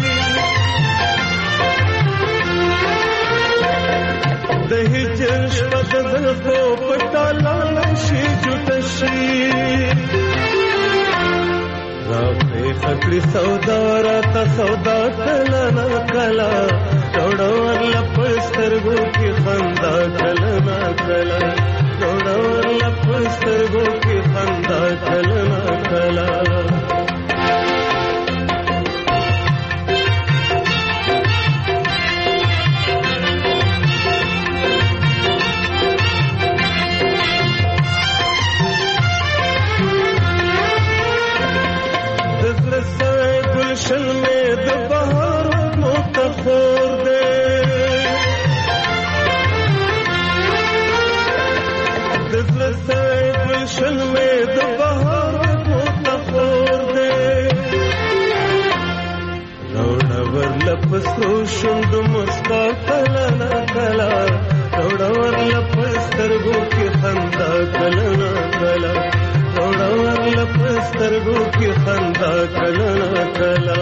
د هجر شپه د کو پټالا شي جوت شي راته فکر سودا را تا سودا کلا نه کلا ډوډور لپسترګو کې خندا کلا نه کلا ډوډور لپسترګو کې خندا کلا نه کلا گلشن میں د بہار متخور دے دزل سے گلشن میں د بہار متخور دے روڑور لپس روشند مسکا کلا نا کلا روڑور لپس ترگو کی خندا کلا نا کلا روڑور لپس ترگو کی خندا کلا نا کلا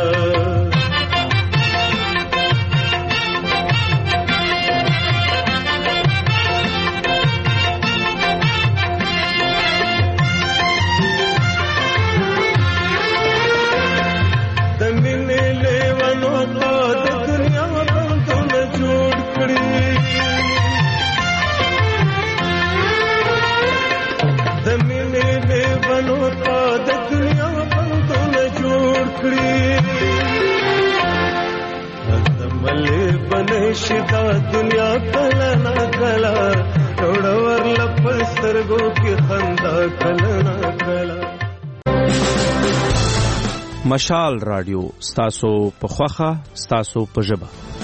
دمین لیوانو کلا روړور لپسترګو کې خندا کلنا کلا. مشال رادیو ستاسو په خوخه ستاسو په ژبه.